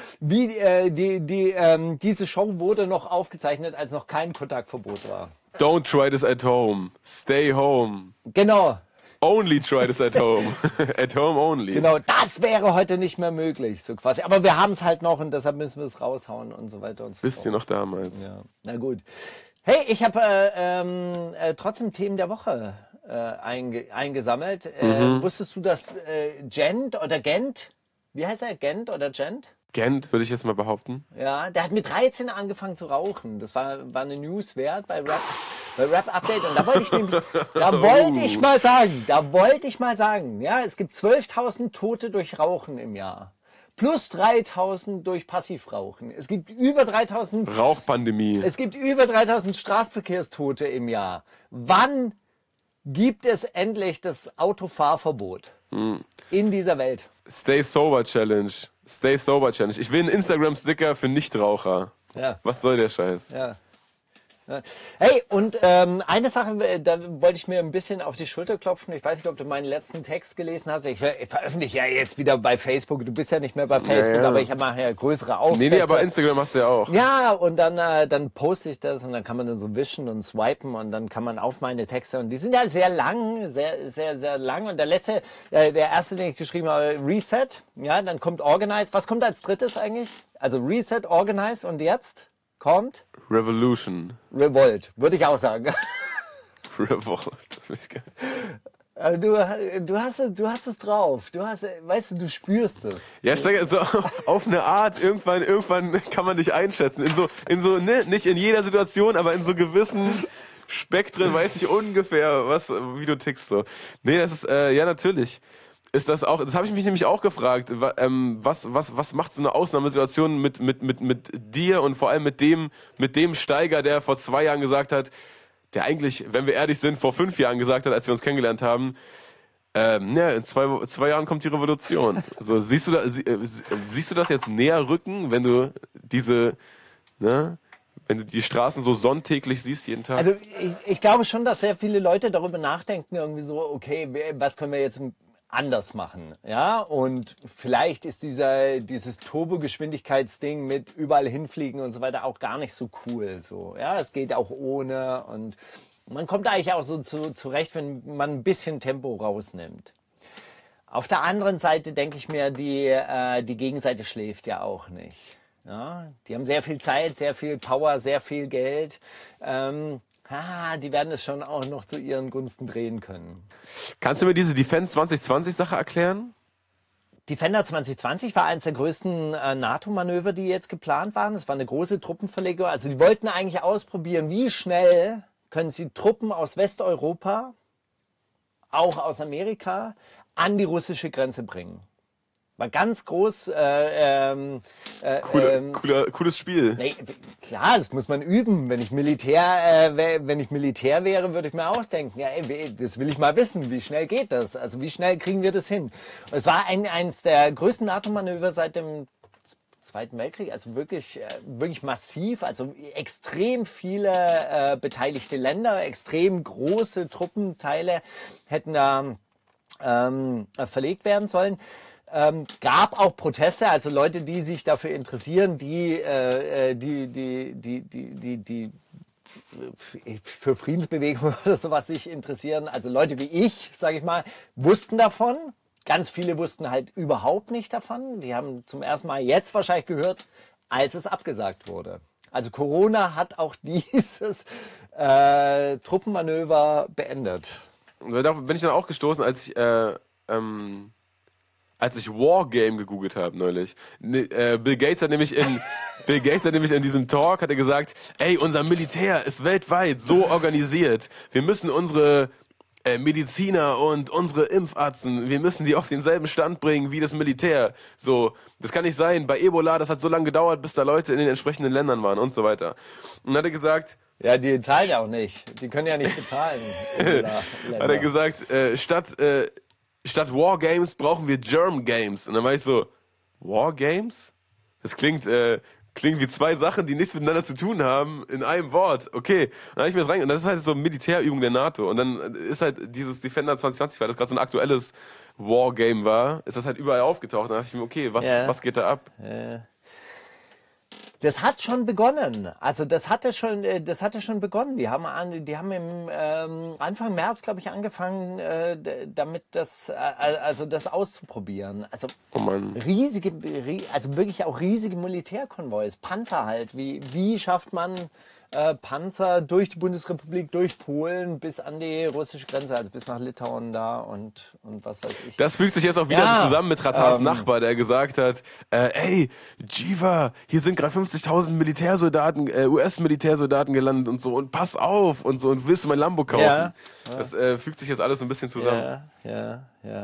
Show wurde noch aufgezeichnet, als noch kein Kontaktverbot war. Don't try this at home. Stay home. Genau. Only try this at home. At home only. Genau, das wäre heute nicht mehr möglich, so quasi. Aber wir haben es halt noch und deshalb müssen wir es raushauen und so weiter und so fort. Wisst ihr noch damals? Ja, na gut. Hey, ich habe trotzdem Themen der Woche eingesammelt. Wusstest du, dass Gent, wie heißt er, Gent oder Gent? Gent, würde ich jetzt mal behaupten. Ja, der hat mit 13 angefangen zu rauchen. Das war eine News wert bei Rap Update. Und da wollte ich mal sagen, ja, es gibt 12.000 Tote durch Rauchen im Jahr. Plus 3.000 durch Passivrauchen. Es gibt über 3.000 Rauchpandemie. Es gibt über 3.000 Straßenverkehrstote im Jahr. Wann gibt es endlich das Autofahrverbot in dieser Welt? Stay Sober Challenge. Stay Sober Challenge. Ich will einen Instagram-Sticker für Nichtraucher. Ja. Was soll der Scheiß? Ja. Hey, und eine Sache, da wollte ich mir ein bisschen auf die Schulter klopfen. Ich weiß nicht, ob du meinen letzten Text gelesen hast. Ich veröffentliche ja jetzt wieder bei Facebook. Du bist ja nicht mehr bei Facebook, aber ich mache ja größere Aufsätze. Nee, aber Instagram hast du ja auch. Ja, und dann poste ich das und dann kann man dann so wischen und swipen und dann kann man auf meine Texte. Und die sind ja sehr lang, sehr, sehr, sehr lang. Und der erste, den ich geschrieben habe, Reset. Ja, dann kommt Organize. Was kommt als drittes eigentlich? Also Reset, Organize und jetzt kommt? Revolution. Revolt, würde ich auch sagen. Revolt. Du hast es drauf. Weißt du, du spürst es. Ja, so auf eine Art, irgendwann kann man dich einschätzen. Nicht in jeder Situation, aber in so gewissen Spektren weiß ich ungefähr, wie du tickst so. Nee, das ist, ja natürlich. Ist das auch, das habe ich mich nämlich auch gefragt, was macht so eine Ausnahmesituation mit dir und vor allem mit dem Steiger, der vor 2 Jahren gesagt hat, der eigentlich, wenn wir ehrlich sind, vor 5 Jahren gesagt hat, als wir uns kennengelernt haben, in 2 Jahren kommt die Revolution. So, siehst du das jetzt näher rücken, wenn du wenn du die Straßen so sonntäglich siehst jeden Tag? Also ich glaube schon, dass sehr viele Leute darüber nachdenken, irgendwie so, okay, was können wir jetzt anders machen, ja, und vielleicht ist dieses Turbogeschwindigkeitsding mit überall hinfliegen und so weiter auch gar nicht so cool, so, ja, es geht auch ohne und man kommt eigentlich auch so zurecht, wenn man ein bisschen Tempo rausnimmt. Auf der anderen Seite denke ich mir, die Gegenseite schläft ja auch nicht, ja, die haben sehr viel Zeit, sehr viel Power, sehr viel Geld, die werden es schon auch noch zu ihren Gunsten drehen können. Kannst du mir diese Defense 2020 Sache erklären? Defender 2020 war eines der größten NATO-Manöver, die jetzt geplant waren. Es war eine große Truppenverlegung. Also die wollten eigentlich ausprobieren, wie schnell können sie Truppen aus Westeuropa, auch aus Amerika, an die russische Grenze bringen. War ganz groß. Cooles Spiel. Nee, klar, das muss man üben. Wenn ich Militär wäre, würde ich mir auch denken, ja, das will ich mal wissen. Wie schnell geht das? Also wie schnell kriegen wir das hin? Und es war eines der größten NATO-Manöver seit dem Zweiten Weltkrieg. Also wirklich massiv. Also extrem viele beteiligte Länder, extrem große Truppenteile hätten da verlegt werden sollen. Gab auch Proteste, also Leute, die sich dafür interessieren, die für Friedensbewegungen oder sowas sich interessieren, also Leute wie ich, sage ich mal, wussten davon. Ganz viele wussten halt überhaupt nicht davon. Die haben zum ersten Mal jetzt wahrscheinlich gehört, als es abgesagt wurde. Also Corona hat auch dieses Truppenmanöver beendet. Darauf bin ich dann auch gestoßen, als ich Wargame gegoogelt habe neulich. Bill Gates hat nämlich in diesem Talk hat er gesagt, ey, unser Militär ist weltweit so organisiert. Wir müssen unsere Mediziner und unsere Impfarzten, wir müssen die auf denselben Stand bringen wie das Militär. So, das kann nicht sein. Bei Ebola, das hat so lange gedauert, bis da Leute in den entsprechenden Ländern waren und so weiter. Und dann hat er gesagt, Ja, die zahlen ja auch nicht. Die können ja nicht bezahlen. Hat er gesagt, statt Wargames brauchen wir Germ Games. Und dann war ich so, Wargames? Das klingt wie zwei Sachen, die nichts miteinander zu tun haben, in einem Wort. Okay. Dann habe ich mir das rein. Und das ist halt so eine Militärübung der NATO. Und dann ist halt dieses Defender 2020, weil das gerade so ein aktuelles Wargame war, ist das halt überall aufgetaucht. Dann dachte ich mir, okay, was geht da ab? Das hat schon begonnen. Also das hatte schon begonnen. Die haben im Anfang März, glaube ich, angefangen, damit das auszuprobieren. Also Oh Mann. also wirklich auch riesige Militärkonvois, Panzer halt. Wie schafft man Panzer durch die Bundesrepublik, durch Polen bis an die russische Grenze, also bis nach Litauen da und was weiß ich. Das fügt sich jetzt auch wieder zusammen mit Ratars Nachbar, der gesagt hat, ey, Jiva, hier sind gerade 50.000 Militärsoldaten, US-Militärsoldaten gelandet und so und pass auf und so und willst du mein Lambo kaufen? Ja. Das fügt sich jetzt alles so ein bisschen zusammen. Ja.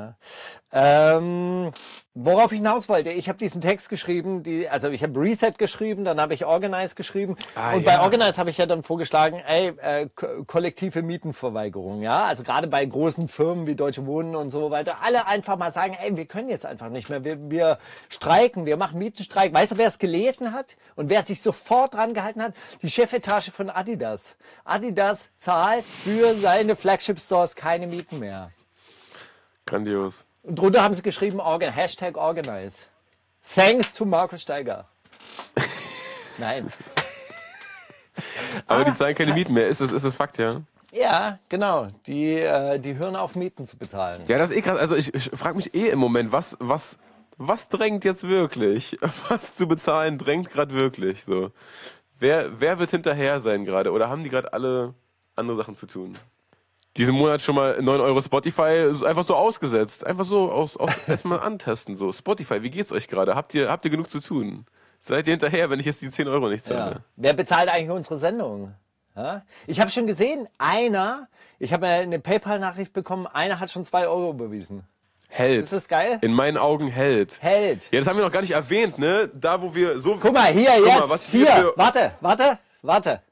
Worauf ich hinaus wollte, ich habe diesen Text geschrieben, ich habe Reset geschrieben, dann habe ich Organize geschrieben und bei Organize habe ich ja dann vorgeschlagen, kollektive Mietenverweigerung, ja, also gerade bei großen Firmen wie Deutsche Wohnen und so weiter, alle einfach mal sagen, wir können jetzt einfach nicht mehr, wir streiken, wir machen Mietenstreik. Weißt du, wer es gelesen hat und wer sich sofort dran gehalten hat? Die Chefetage von Adidas. Adidas zahlt für seine Flagship-Stores keine Mieten mehr. Grandios. Und drunter haben sie geschrieben, Hashtag Organize. Thanks to Markus Steiger. Nein. Aber die zahlen keine Mieten mehr. Ist das Fakt, ja? Ja, genau. Die hören auf, Mieten zu bezahlen. Ja, das ist krass. Also ich frage mich im Moment, was drängt jetzt wirklich? Was zu bezahlen drängt gerade wirklich? So. Wer wird hinterher sein gerade? Oder haben die gerade alle andere Sachen zu tun? Diesen Monat schon mal 9 Euro Spotify ist einfach so ausgesetzt. Einfach so erstmal antesten. So. Spotify, wie geht's euch gerade? Habt ihr genug zu tun? Seid ihr hinterher, wenn ich jetzt die 10 Euro nicht zahle? Ja. Wer bezahlt eigentlich unsere Sendung? Ja? Ich habe schon gesehen, ich habe eine PayPal-Nachricht bekommen, einer hat schon 2 Euro überwiesen. Held. Ist das geil? In meinen Augen Held. Ja, das haben wir noch gar nicht erwähnt, ne? Da, wo wir so... Guck mal, hier jetzt. Was hier. Warte.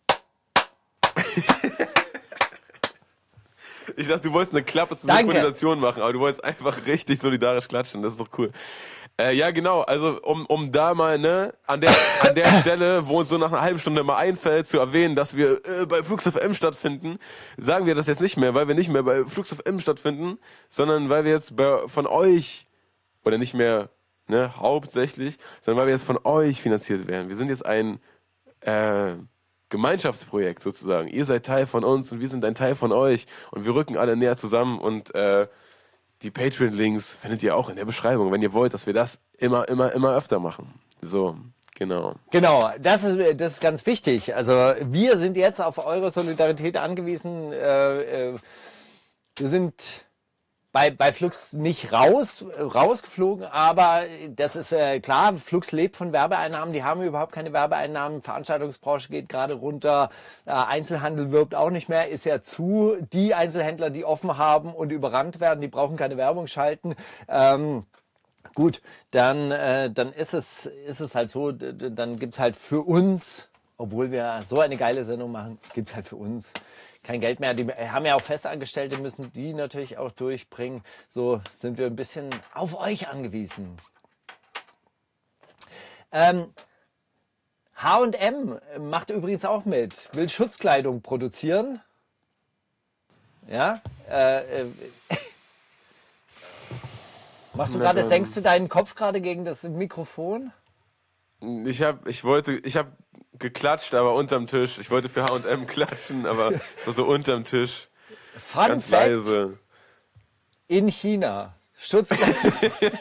Ich dachte, du wolltest eine Klappe zur Synchronisation machen, aber du wolltest einfach richtig solidarisch klatschen. Das ist doch cool. Ja, genau. Also, um da mal, ne, an der Stelle, wo uns so nach einer halben Stunde mal einfällt, zu erwähnen, dass wir bei Flux FM stattfinden, sagen wir das jetzt nicht mehr, weil wir nicht mehr bei Flux FM stattfinden, sondern weil wir jetzt von euch, oder nicht mehr, ne, hauptsächlich, sondern weil wir jetzt von euch finanziert werden. Wir sind jetzt ein Gemeinschaftsprojekt sozusagen. Ihr seid Teil von uns und wir sind ein Teil von euch und wir rücken alle näher zusammen und die Patreon-Links findet ihr auch in der Beschreibung, wenn ihr wollt, dass wir das immer öfter machen. So, genau. Genau, das ist ganz wichtig. Also wir sind jetzt auf eure Solidarität angewiesen. Wir sind bei Flux nicht rausgeflogen, aber das ist klar, Flux lebt von Werbeeinnahmen, die haben überhaupt keine Werbeeinnahmen, Veranstaltungsbranche geht gerade runter, Einzelhandel wirbt auch nicht mehr, ist ja zu, die Einzelhändler, die offen haben und überrannt werden, die brauchen keine Werbung schalten. Gut, dann ist es halt so, dann gibt's halt für uns, obwohl wir so eine geile Sendung machen, gibt's halt für uns kein Geld mehr. Die haben ja auch Festangestellte, müssen die natürlich auch durchbringen. So sind wir ein bisschen auf euch angewiesen. H&M macht übrigens auch mit. Will Schutzkleidung produzieren. Ja. Machst du gerade, senkst du deinen Kopf gerade gegen das Mikrofon? Ich hab geklatscht, aber unterm Tisch. Ich wollte für H&M klatschen, aber es war so unterm Tisch. Fun ganz Fact, leise. In China. Schutzkleidung.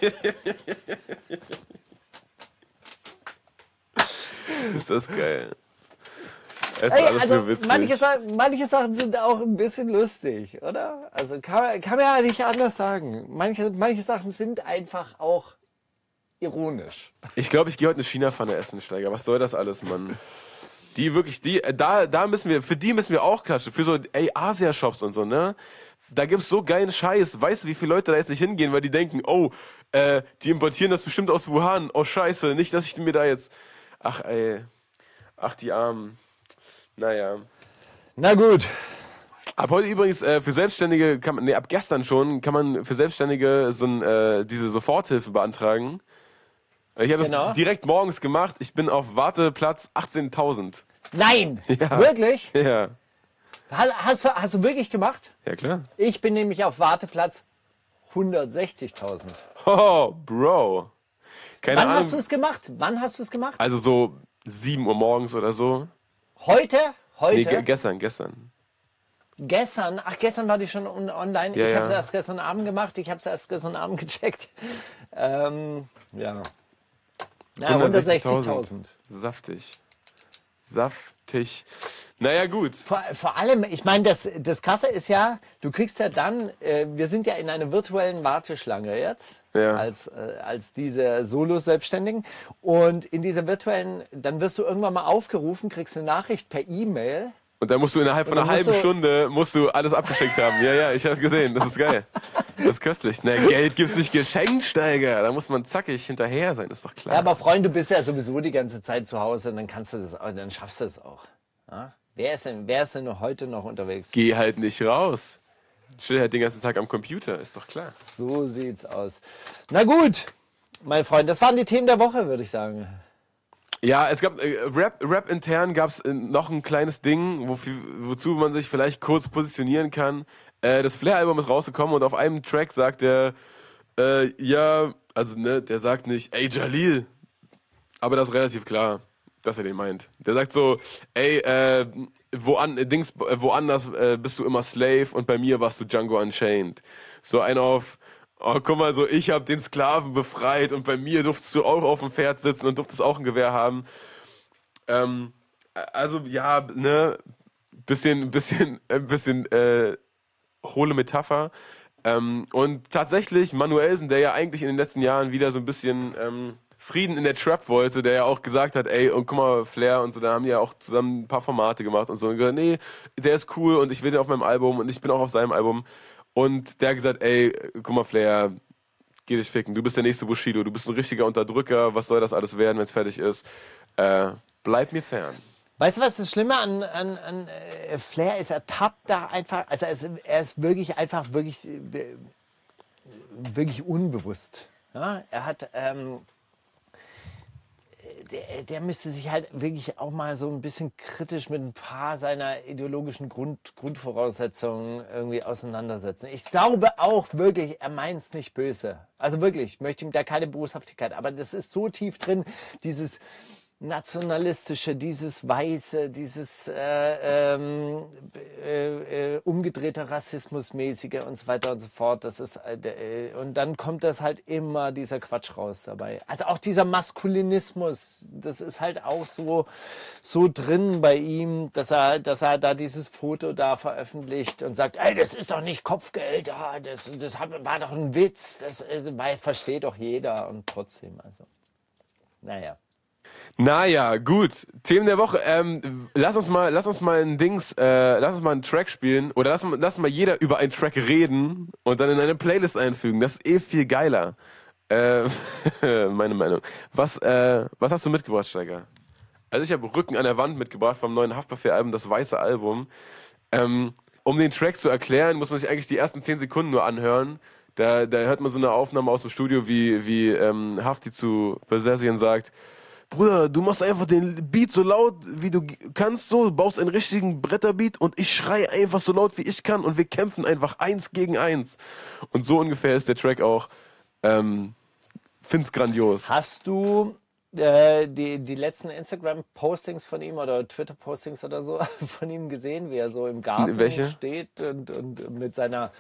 Ist das geil. Es ist alles nur witzig. Manche Sachen sind auch ein bisschen lustig, oder? Also kann man ja nicht anders sagen. Manche Sachen sind einfach auch ironisch. Ich glaube, ich gehe heute eine China-Pfanne essen, Steiger. Was soll das alles, Mann? Für die müssen wir auch klatschen. Für so, Asia-Shops und so, ne? Da gibt's so geilen Scheiß. Weißt du, wie viele Leute da jetzt nicht hingehen, weil die denken, die importieren das bestimmt aus Wuhan. Oh, scheiße, nicht, dass ich mir da jetzt... Ach, die Armen. Naja. Na gut. Ab heute übrigens für Selbstständige, ab gestern schon, kann man für Selbstständige diese Soforthilfe beantragen. Ich habe das direkt morgens gemacht. Ich bin auf Warteplatz 18.000. Nein! Ja. Wirklich? Ja. Hast du wirklich gemacht? Ja, klar. Ich bin nämlich auf Warteplatz 160.000. Oh, Bro. Keine Ahnung. Hast du es gemacht? Wann hast du es gemacht? Also so 7 Uhr morgens oder so. Heute? Nee, gestern. Gestern? Ach, gestern war die schon online. Ja, ich habe es erst gestern Abend gemacht. Ich habe es erst gestern Abend gecheckt. Ja. Na, 160.000. Saftig. Naja, gut. Vor allem, ich meine, das Krasse ist ja, du kriegst ja dann, wir sind ja in einer virtuellen Warteschlange jetzt, als diese Solo-Selbstständigen. Und in dieser virtuellen, dann wirst du irgendwann mal aufgerufen, kriegst eine Nachricht per E-Mail. Und dann musst du innerhalb von einer halben Stunde alles abgeschickt haben. Ja, ich habe gesehen. Das ist geil. Das ist köstlich. Na, Geld gibt's nicht geschenkt, Steiger. Da muss man zackig hinterher sein, ist doch klar. Ja, aber Freund, du bist ja sowieso die ganze Zeit zu Hause und dann kannst du das auch, dann schaffst du es auch. Ja? Wer ist denn heute noch unterwegs? Geh halt nicht raus. Chill halt den ganzen Tag am Computer, ist doch klar. So sieht's aus. Na gut, mein Freund, das waren die Themen der Woche, würde ich sagen. Ja, es gab Rap intern gab es noch ein kleines Ding, wozu man sich vielleicht kurz positionieren kann. Das Flair-Album ist rausgekommen und auf einem Track sagt er, der sagt nicht, ey Jalil, aber das ist relativ klar, dass er den meint. Der sagt so, ey, woanders bist du immer Slave und bei mir warst du Django Unchained. So ein auf, oh guck mal, so ich hab den Sklaven befreit und bei mir durftest du auch auf dem Pferd sitzen und durftest auch ein Gewehr haben. Also ja, ne, bisschen hohle Metapher. Und tatsächlich Manuelsen, der ja eigentlich in den letzten Jahren wieder so ein bisschen Frieden in der Trap wollte, der ja auch gesagt hat, ey, und guck mal, Flair und so, da haben die ja auch zusammen ein paar Formate gemacht und so. Und gesagt, nee, der ist cool und ich will den auf meinem Album und ich bin auch auf seinem Album. Und der hat gesagt, ey, guck mal, Flair, geh dich ficken, du bist der nächste Bushido, du bist ein richtiger Unterdrücker, was soll das alles werden, wenn es fertig ist? Bleib mir fern. Weißt du, was das Schlimme an Flair ist? Er tappt da einfach, also er ist wirklich unbewusst. Ja? Er hat, der müsste sich halt wirklich auch mal so ein bisschen kritisch mit ein paar seiner ideologischen Grundvoraussetzungen irgendwie auseinandersetzen. Ich glaube auch wirklich, er meint es nicht böse. Also wirklich, ich möchte ihm da keine Boshaftigkeit, aber das ist so tief drin, dieses Nationalistische, dieses Weiße, dieses umgedrehte Rassismusmäßige und so weiter und so fort. Das ist und dann kommt das halt immer dieser Quatsch raus dabei. Also auch dieser Maskulinismus, das ist halt auch so drin bei ihm, dass er da dieses Foto da veröffentlicht und sagt, ey, das ist doch nicht Kopfgeld, das war doch ein Witz, das versteht doch jeder und trotzdem, also naja. Naja, gut. Themen der Woche. Lass uns mal einen Track spielen oder lass mal jeder über einen Track reden und dann in eine Playlist einfügen. Das ist viel geiler. Meine Meinung. Was hast du mitgebracht, Steiger? Also ich habe Rücken an der Wand mitgebracht vom neuen Haftbefehl-Album, das weiße Album. Um den Track zu erklären, muss man sich eigentlich die ersten 10 Sekunden nur anhören. Da hört man so eine Aufnahme aus dem Studio, wie Hafti zu Bersessian sagt, Bruder, du machst einfach den Beat so laut, wie du kannst, so, baust einen richtigen Bretterbeat und ich schreie einfach so laut, wie ich kann und wir kämpfen einfach 1 gegen 1. Und so ungefähr ist der Track auch. Find's grandios. Hast du die letzten Instagram-Postings von ihm oder Twitter-Postings oder so von ihm gesehen, wie er so im Garten steht und mit seinem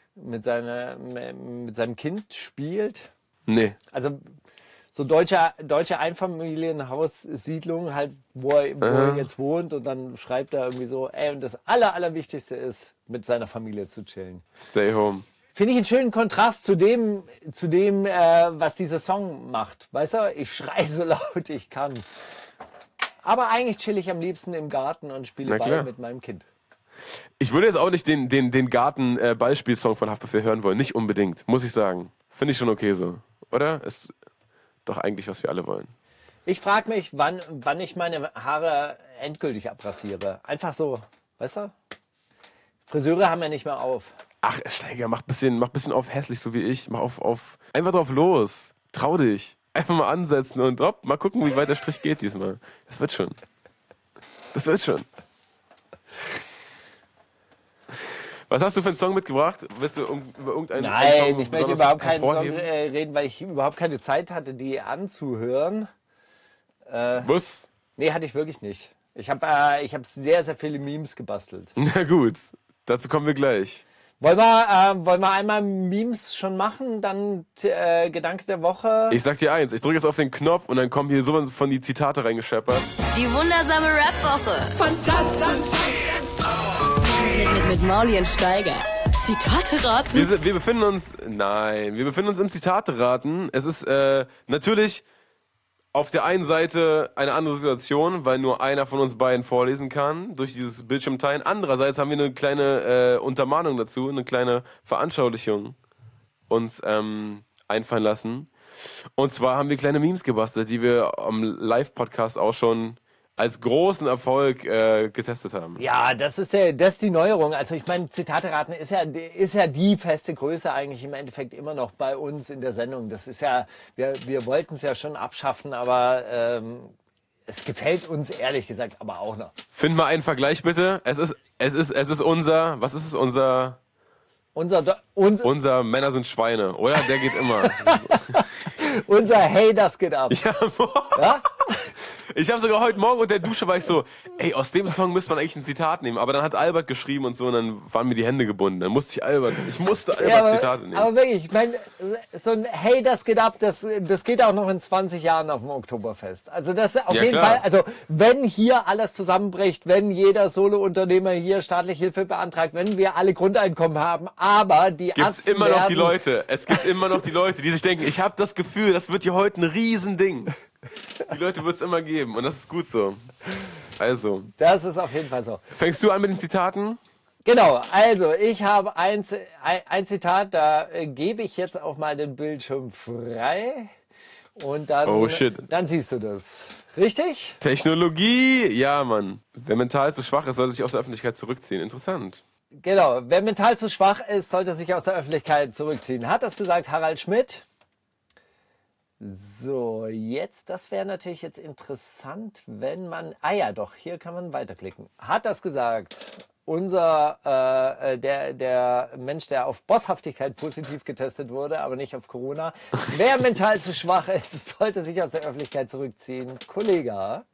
Kind spielt? Nee. Also so deutsche Einfamilienhaussiedlung, halt, wo er jetzt wohnt und dann schreibt er irgendwie so, ey, und das Allerwichtigste ist, mit seiner Familie zu chillen. Stay home. Finde ich einen schönen Kontrast zu dem, was dieser Song macht. Weißt du, ich schreie so laut ich kann. Aber eigentlich chill ich am liebsten im Garten und spiele Ball mit meinem Kind. Ich würde jetzt auch nicht den Garten-Ballspiel-Song von Haftbefehl hören wollen. Nicht unbedingt, muss ich sagen. Finde ich schon okay so, oder? Ist doch eigentlich, was wir alle wollen. Ich frage mich, wann ich meine Haare endgültig abrasiere. Einfach so, weißt du? Friseure haben ja nicht mehr auf. Ach, Steiger, mach bisschen auf hässlich, so wie ich. Mach auf einfach drauf los. Trau dich. Einfach mal ansetzen und hopp, mal gucken, wie weit der Strich geht diesmal. Das wird schon. Was hast du für einen Song mitgebracht? Willst du über irgendeinen Nein, Song ich möchte überhaupt keinen Song reden, weil ich überhaupt keine Zeit hatte, die anzuhören. Was? Nee, hatte ich wirklich nicht. Ich hab sehr, sehr viele Memes gebastelt. Na gut, dazu kommen wir gleich. Wollen wir einmal Memes schon machen? Dann Gedanke der Woche. Ich sag dir eins, ich drücke jetzt auf den Knopf und dann kommen hier sowas von die Zitate reingescheppert. Die wundersame Rap-Woche. Fantastisch. Mit Mauli und Steiger. Zitate raten? Wir befinden uns im Zitate raten. Es ist natürlich auf der einen Seite eine andere Situation, weil nur einer von uns beiden vorlesen kann durch dieses Bildschirmteilen. Andererseits haben wir eine kleine Untermahnung dazu, eine kleine Veranschaulichung uns einfallen lassen. Und zwar haben wir kleine Memes gebastelt, die wir am Live-Podcast auch schon als großen Erfolg getestet haben. Ja, das ist die Neuerung. Also ich meine, Zitate raten ist ja die feste Größe eigentlich im Endeffekt immer noch bei uns in der Sendung. Das ist ja, wir wollten es ja schon abschaffen, aber es gefällt uns ehrlich gesagt aber auch noch. Find mal einen Vergleich bitte. Es ist unser, was ist es, unser Männer sind Schweine, oder? Der geht immer. Unser Hey, das geht ab. Ja, ja? Ich habe sogar heute Morgen unter der Dusche war ich so, ey, aus dem Song müsste man eigentlich ein Zitat nehmen. Aber dann hat Albert geschrieben und so und dann waren mir die Hände gebunden. Dann musste ich Alberts Zitate nehmen. Aber wirklich, ich meine, so ein Hey, das geht ab, das geht auch noch in 20 Jahren auf dem Oktoberfest. Also das auf jeden Fall, also wenn hier alles zusammenbricht, wenn jeder Solo-Unternehmer hier staatliche Hilfe beantragt, wenn wir alle Grundeinkommen haben, aber die Es gibt immer noch die Leute, die sich denken, ich habe das Gefühl, das wird hier heute ein Riesending. Die Leute wird es immer geben und das ist gut so. Also. Das ist auf jeden Fall so. Fängst du an mit den Zitaten? Genau, also ich habe ein Zitat, da gebe ich jetzt auch mal den Bildschirm frei und dann siehst du das. Richtig? Technologie, ja Mann. Wer mental zu schwach ist, soll sich aus der Öffentlichkeit zurückziehen. Interessant. Genau, wer mental zu schwach ist, sollte sich aus der Öffentlichkeit zurückziehen. Hat das gesagt Harald Schmidt? So, das wäre natürlich jetzt interessant, wenn man, hier kann man weiterklicken. Hat das gesagt der Mensch, der auf Bosshaftigkeit positiv getestet wurde, aber nicht auf Corona. Wer mental zu schwach ist, sollte sich aus der Öffentlichkeit zurückziehen. Kollege,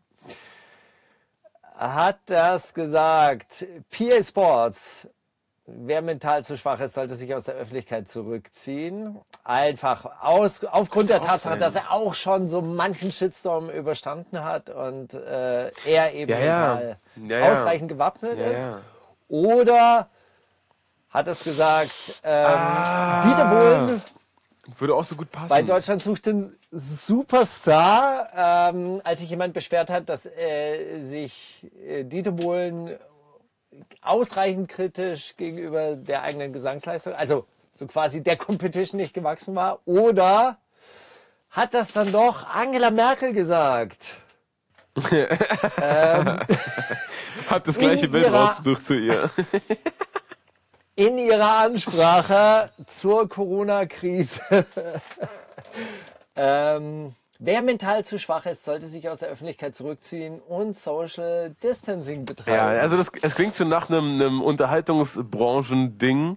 hat das gesagt. PA Sports. Wer mental zu schwach ist, sollte sich aus der Öffentlichkeit zurückziehen. Einfach aufgrund der Tatsache, dass er auch schon so manchen Shitstorm überstanden hat und er eben mental ausreichend gewappnet ist. Ja. Oder hat es gesagt, Dieter Bohlen würde auch so gut passen. Bei Deutschland sucht den Superstar, als sich jemand beschwert hat, dass sich Dieter Bohlen ausreichend kritisch gegenüber der eigenen Gesangsleistung, also so quasi der Competition nicht gewachsen war, oder hat das dann doch Angela Merkel gesagt? Hat das gleiche Bild rausgesucht zu ihr. In ihrer Ansprache zur Corona-Krise. Wer mental zu schwach ist, sollte sich aus der Öffentlichkeit zurückziehen und Social Distancing betreiben. Ja, also es klingt schon nach einem Unterhaltungsbranchen-Ding.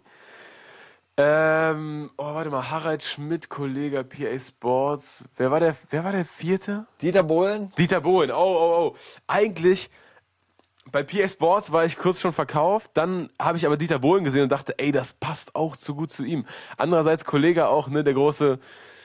Warte mal, Harald Schmidt, Kollege, PA Sports. Wer war der vierte? Dieter Bohlen. Dieter Bohlen, oh. Eigentlich, bei PA Sports war ich kurz schon verkauft, dann habe ich aber Dieter Bohlen gesehen und dachte, ey, das passt auch zu gut zu ihm. Andererseits Kollege auch, ne, der große...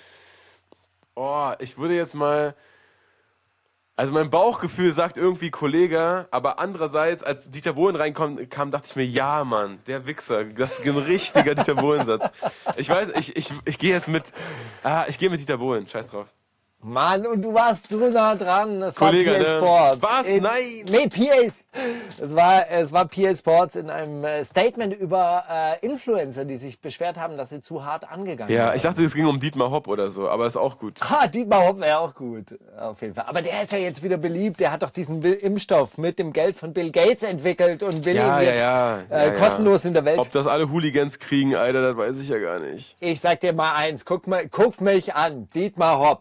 ich würde jetzt mal... Also mein Bauchgefühl sagt irgendwie Kollege, aber andererseits, als Dieter Bohlen reinkam, dachte ich mir, ja Mann, der Wichser, das ist ein richtiger Dieter Bohlen-Satz. Ich weiß, ich gehe jetzt mit... ich gehe mit Dieter Bohlen, scheiß drauf. Mann, und du warst so nah dran. Das Kollege, war PA ne? Sports. Was? Nein! Nee, PA. Es war PA Sports in einem Statement über Influencer, die sich beschwert haben, dass sie zu hart angegangen Ja, werden. ich dachte, es ging um Dietmar Hopp oder so, aber ist auch gut. Dietmar Hopp wäre auch gut, auf jeden Fall. Aber der ist ja jetzt wieder beliebt. Der hat doch diesen Impfstoff mit dem Geld von Bill Gates entwickelt und will ihn jetzt kostenlos in der Welt. Ob das alle Hooligans kriegen, Alter, das weiß ich ja gar nicht. Ich sag dir mal eins, guck mich an, Dietmar Hopp.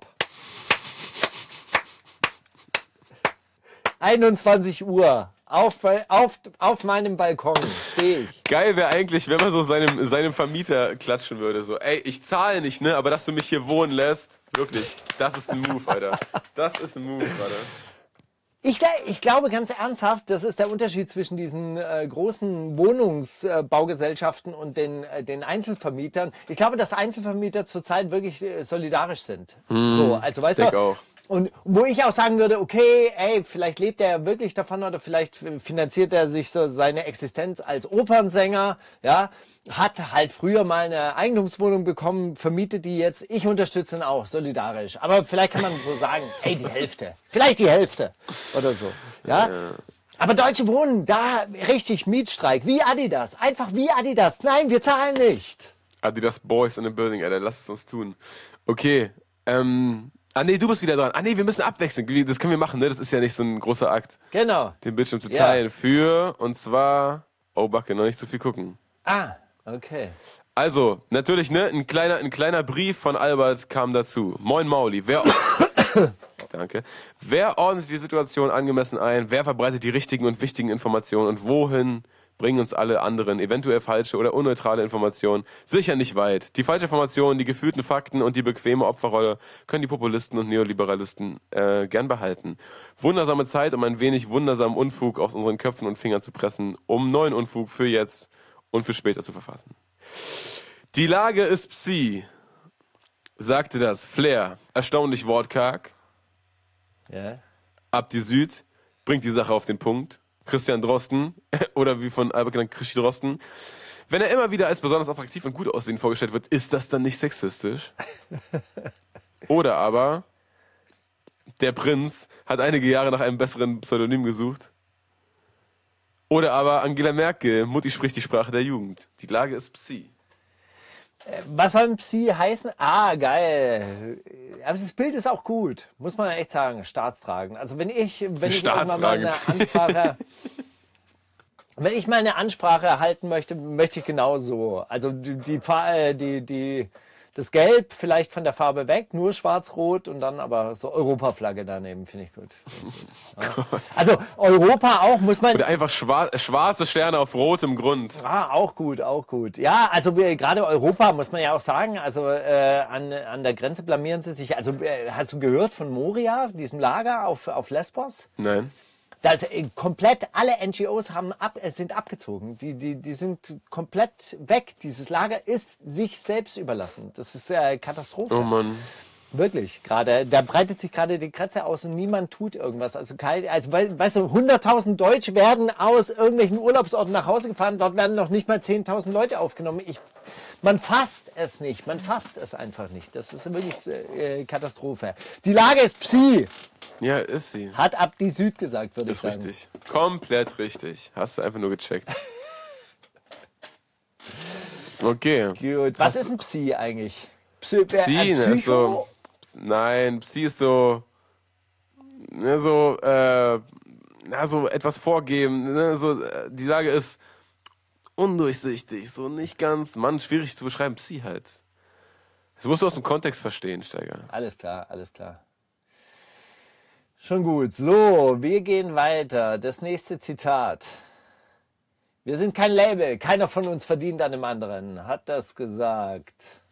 21 Uhr. Auf meinem Balkon stehe ich. Geil wäre eigentlich, wenn man so seinem Vermieter klatschen würde. So, ey, ich zahle nicht, ne, aber dass du mich hier wohnen lässt, wirklich, das ist ein Move, Alter. Das ist ein Move, Alter. Ich glaube ganz ernsthaft, das ist der Unterschied zwischen diesen großen Wohnungsbaugesellschaften und den Einzelvermietern. Ich glaube, dass Einzelvermieter zurzeit wirklich solidarisch sind. So, also weißt du, auch. und wo ich auch sagen würde, okay, ey, vielleicht lebt er wirklich davon oder vielleicht finanziert er sich so seine Existenz als Opernsänger, ja, hat halt früher mal eine Eigentumswohnung bekommen, vermietet die jetzt, ich unterstütze ihn auch, solidarisch. Aber vielleicht kann man so sagen, ey, die Hälfte, vielleicht die Hälfte oder so, ja. Aber Deutsche Wohnen, da richtig Mietstreik, wie Adidas, einfach wie Adidas, nein, wir zahlen nicht. Adidas Boys in the Building, Alter, lass es uns tun. Okay, nee, du bist wieder dran. Nee, wir müssen abwechseln. Das können wir machen, ne? Das ist ja nicht so ein großer Akt. Genau. Den Bildschirm zu teilen und zwar, oh Backe, noch nicht zu viel gucken. Okay. Also, natürlich, ne? Ein kleiner Brief von Albert kam dazu. Moin Mauli, Danke. Wer ordnet die Situation angemessen ein? Wer verbreitet die richtigen und wichtigen Informationen? Und wohin bringen uns alle anderen eventuell falsche oder unneutrale Informationen sicher nicht weit? Die falsche Information, die gefühlten Fakten und die bequeme Opferrolle können die Populisten und Neoliberalisten gern behalten. Wundersame Zeit, um ein wenig wundersamen Unfug aus unseren Köpfen und Fingern zu pressen, um neuen Unfug für jetzt und für später zu verfassen. Die Lage ist Psi, sagte das Flair, erstaunlich wortkarg. Ja. Ab die Süd, bringt die Sache auf den Punkt. Christian Drosten, oder wie von Albert genannt, Christi Drosten. Wenn er immer wieder als besonders attraktiv und gut aussehend vorgestellt wird, ist das dann nicht sexistisch? Oder aber, der Prinz hat einige Jahre nach einem besseren Pseudonym gesucht. Oder aber Angela Merkel, Mutti spricht die Sprache der Jugend. Die Lage ist Psi. Was soll ein Psi heißen? Geil. Aber das Bild ist auch gut, muss man echt sagen, staatstragend. Also wenn ich irgendwann mal eine Ansprache, wenn ich mal eine Ansprache halten möchte, möchte ich genau so. Also das Gelb vielleicht von der Farbe weg, nur schwarz-rot und dann aber so Europaflagge daneben, finde ich gut. Ja. Also Europa auch, muss man... Oder einfach schwarze Sterne auf rotem Grund. Auch gut, auch gut. Ja, also gerade Europa, muss man ja auch sagen, also an der Grenze blamieren sie sich. Also hast du gehört von Moria, diesem Lager auf Lesbos? Nein. Das komplett alle NGOs sind abgezogen. Die sind komplett weg. Dieses Lager ist sich selbst überlassen. Das ist Katastrophe. Oh Mann. Wirklich, gerade. Da breitet sich gerade die Kratze aus und niemand tut irgendwas. Also weißt du, 100.000 Deutsche werden aus irgendwelchen Urlaubsorten nach Hause gefahren. Dort werden noch nicht mal 10.000 Leute aufgenommen. Man fasst es nicht. Man fasst es einfach nicht. Das ist wirklich Katastrophe. Die Lage ist Psi. Ja, ist sie. Hat ab die Süd gesagt, würde ich sagen. Ist richtig. Komplett richtig. Hast du einfach nur gecheckt. Okay. Gut. Was ist ein Psi eigentlich? Psi ist so... Nein, Psi ist so... Ne, so etwas vorgeben. Ne, so, die Lage ist undurchsichtig. So nicht ganz... Mann, schwierig zu beschreiben. Psi halt. Das musst du aus dem Kontext verstehen, Steiger. Alles klar, alles klar. Schon gut. So, wir gehen weiter. Das nächste Zitat. Wir sind kein Label. Keiner von uns verdient an dem anderen. Hat das gesagt.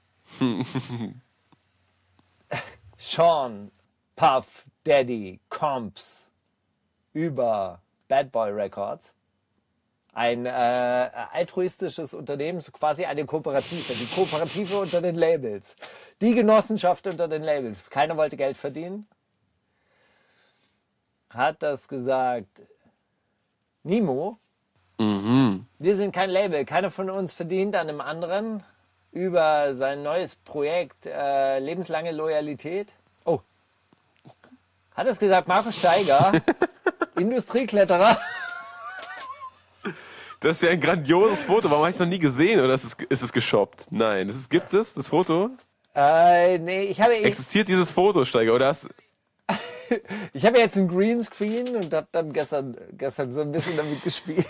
Sean Puff Daddy Combs über Bad Boy Records. Ein altruistisches Unternehmen, so quasi eine Kooperative. Die Kooperative unter den Labels. Die Genossenschaft unter den Labels. Keiner wollte Geld verdienen. Hat das gesagt. Nimo. Wir sind kein Label. Keiner von uns verdient an einem anderen über sein neues Projekt lebenslange Loyalität. Oh, Hat es gesagt, Markus Steiger, Industriekletterer. Das ist ja ein grandioses Foto. Warum habe ich es noch nie gesehen? Oder ist es geshoppt? Nein. Gibt es das Foto? Nee, Existiert dieses Foto, Steiger? Oder ich habe jetzt einen Greenscreen und habe dann gestern so ein bisschen damit gespielt.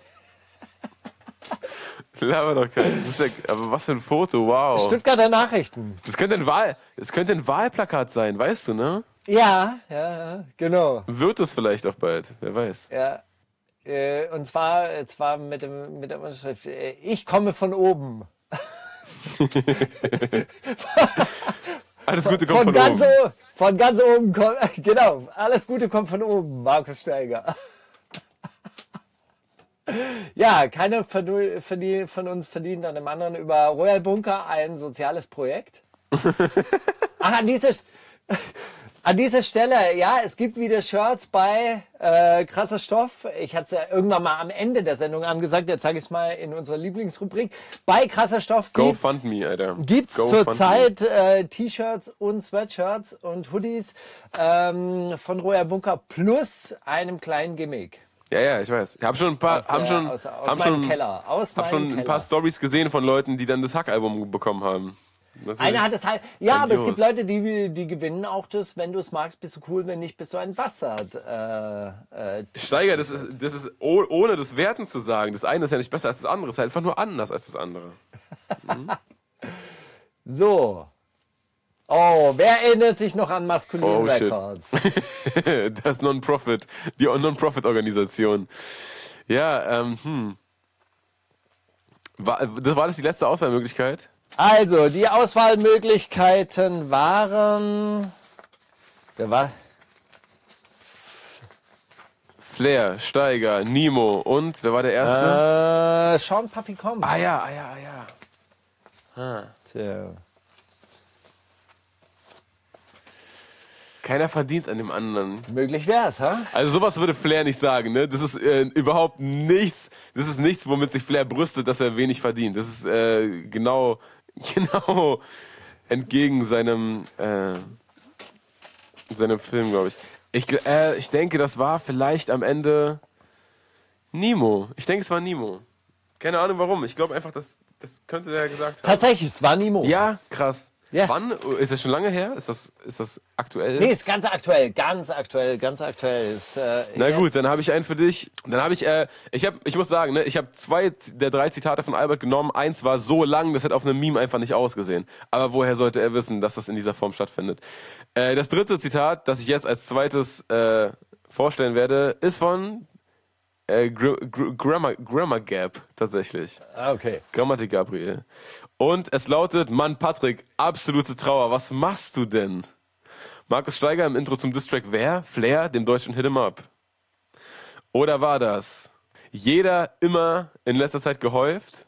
Laber doch kein. Aber was für ein Foto, wow. Stuttgarter Nachrichten. Das könnte ein Wahlplakat sein, weißt du, ne? Ja, genau. Wird es vielleicht auch bald, wer weiß. Ja. Und zwar mit der Unterschrift, ich komme von oben. Alles Gute kommt von oben. Von ganz oben kommt, genau, alles Gute kommt von oben, Markus Steiger. Ja, keiner von uns verdient an dem anderen über Royal Bunker ein soziales Projekt. Ach, an dieser Stelle, ja, es gibt wieder Shirts bei Krasser Stoff. Ich hatte es ja irgendwann mal am Ende der Sendung angesagt, jetzt sage ich es mal in unserer Lieblingsrubrik. Bei Krasser Stoff GoFundMe, Alter. Gibt es zurzeit T-Shirts und Sweatshirts und Hoodies von Royal Bunker plus einem kleinen Gimmick. Ja, ich weiß. Ich habe schon ein paar Stories gesehen von Leuten, die dann das Hack-Album bekommen haben. Natürlich. Einer hat es halt. Ja, aber es gibt Leute, die gewinnen auch das. Wenn du es magst, bist du cool. Wenn nicht, bist du ein Bastard. Steiger, das ist ohne das Werten zu sagen. Das eine ist ja nicht besser als das andere. Es ist halt einfach nur anders als das andere. Mhm. So. Oh, wer erinnert sich noch an Maskulin Records? Das Non-Profit, die Non-Profit-Organisation. Ja, war das die letzte Auswahlmöglichkeit? Also, die Auswahlmöglichkeiten waren... Wer war... Flair, Steiger, Nemo und, wer war der Erste? Sean Puffy Combs. Ah ja. Tja. Keiner verdient an dem anderen. Möglich wär's, ha? Also sowas würde Flair nicht sagen, ne? Das ist überhaupt nichts. Das ist nichts, womit sich Flair brüstet, dass er wenig verdient. Das ist genau entgegen seinem Film, glaube ich. Ich denke, das war vielleicht am Ende Nemo. Ich denke, es war Nemo. Keine Ahnung warum. Ich glaube einfach, das könnte der gesagt haben. Tatsächlich, es war Nemo. Ja, krass. Ja. Wann? Ist das schon lange her? Ist das aktuell? Nee, ist ganz aktuell. Ist, Na gut, dann habe ich einen für dich. Dann habe ich muss sagen, ne, ich habe 2 der 3 Zitate von Albert genommen. Eins war so lang, das hat auf einem Meme einfach nicht ausgesehen. Aber woher sollte er wissen, dass das in dieser Form stattfindet? Das dritte Zitat, das ich jetzt als zweites vorstellen werde, ist von Grammar Gap, tatsächlich. Okay. Grammatik Gabriel. Und es lautet, Mann Patrick, absolute Trauer, was machst du denn? Markus Steiger im Intro zum Distrack wer? Flair, dem deutschen Hit 'em Up. Oder war das jeder immer in letzter Zeit gehäuft?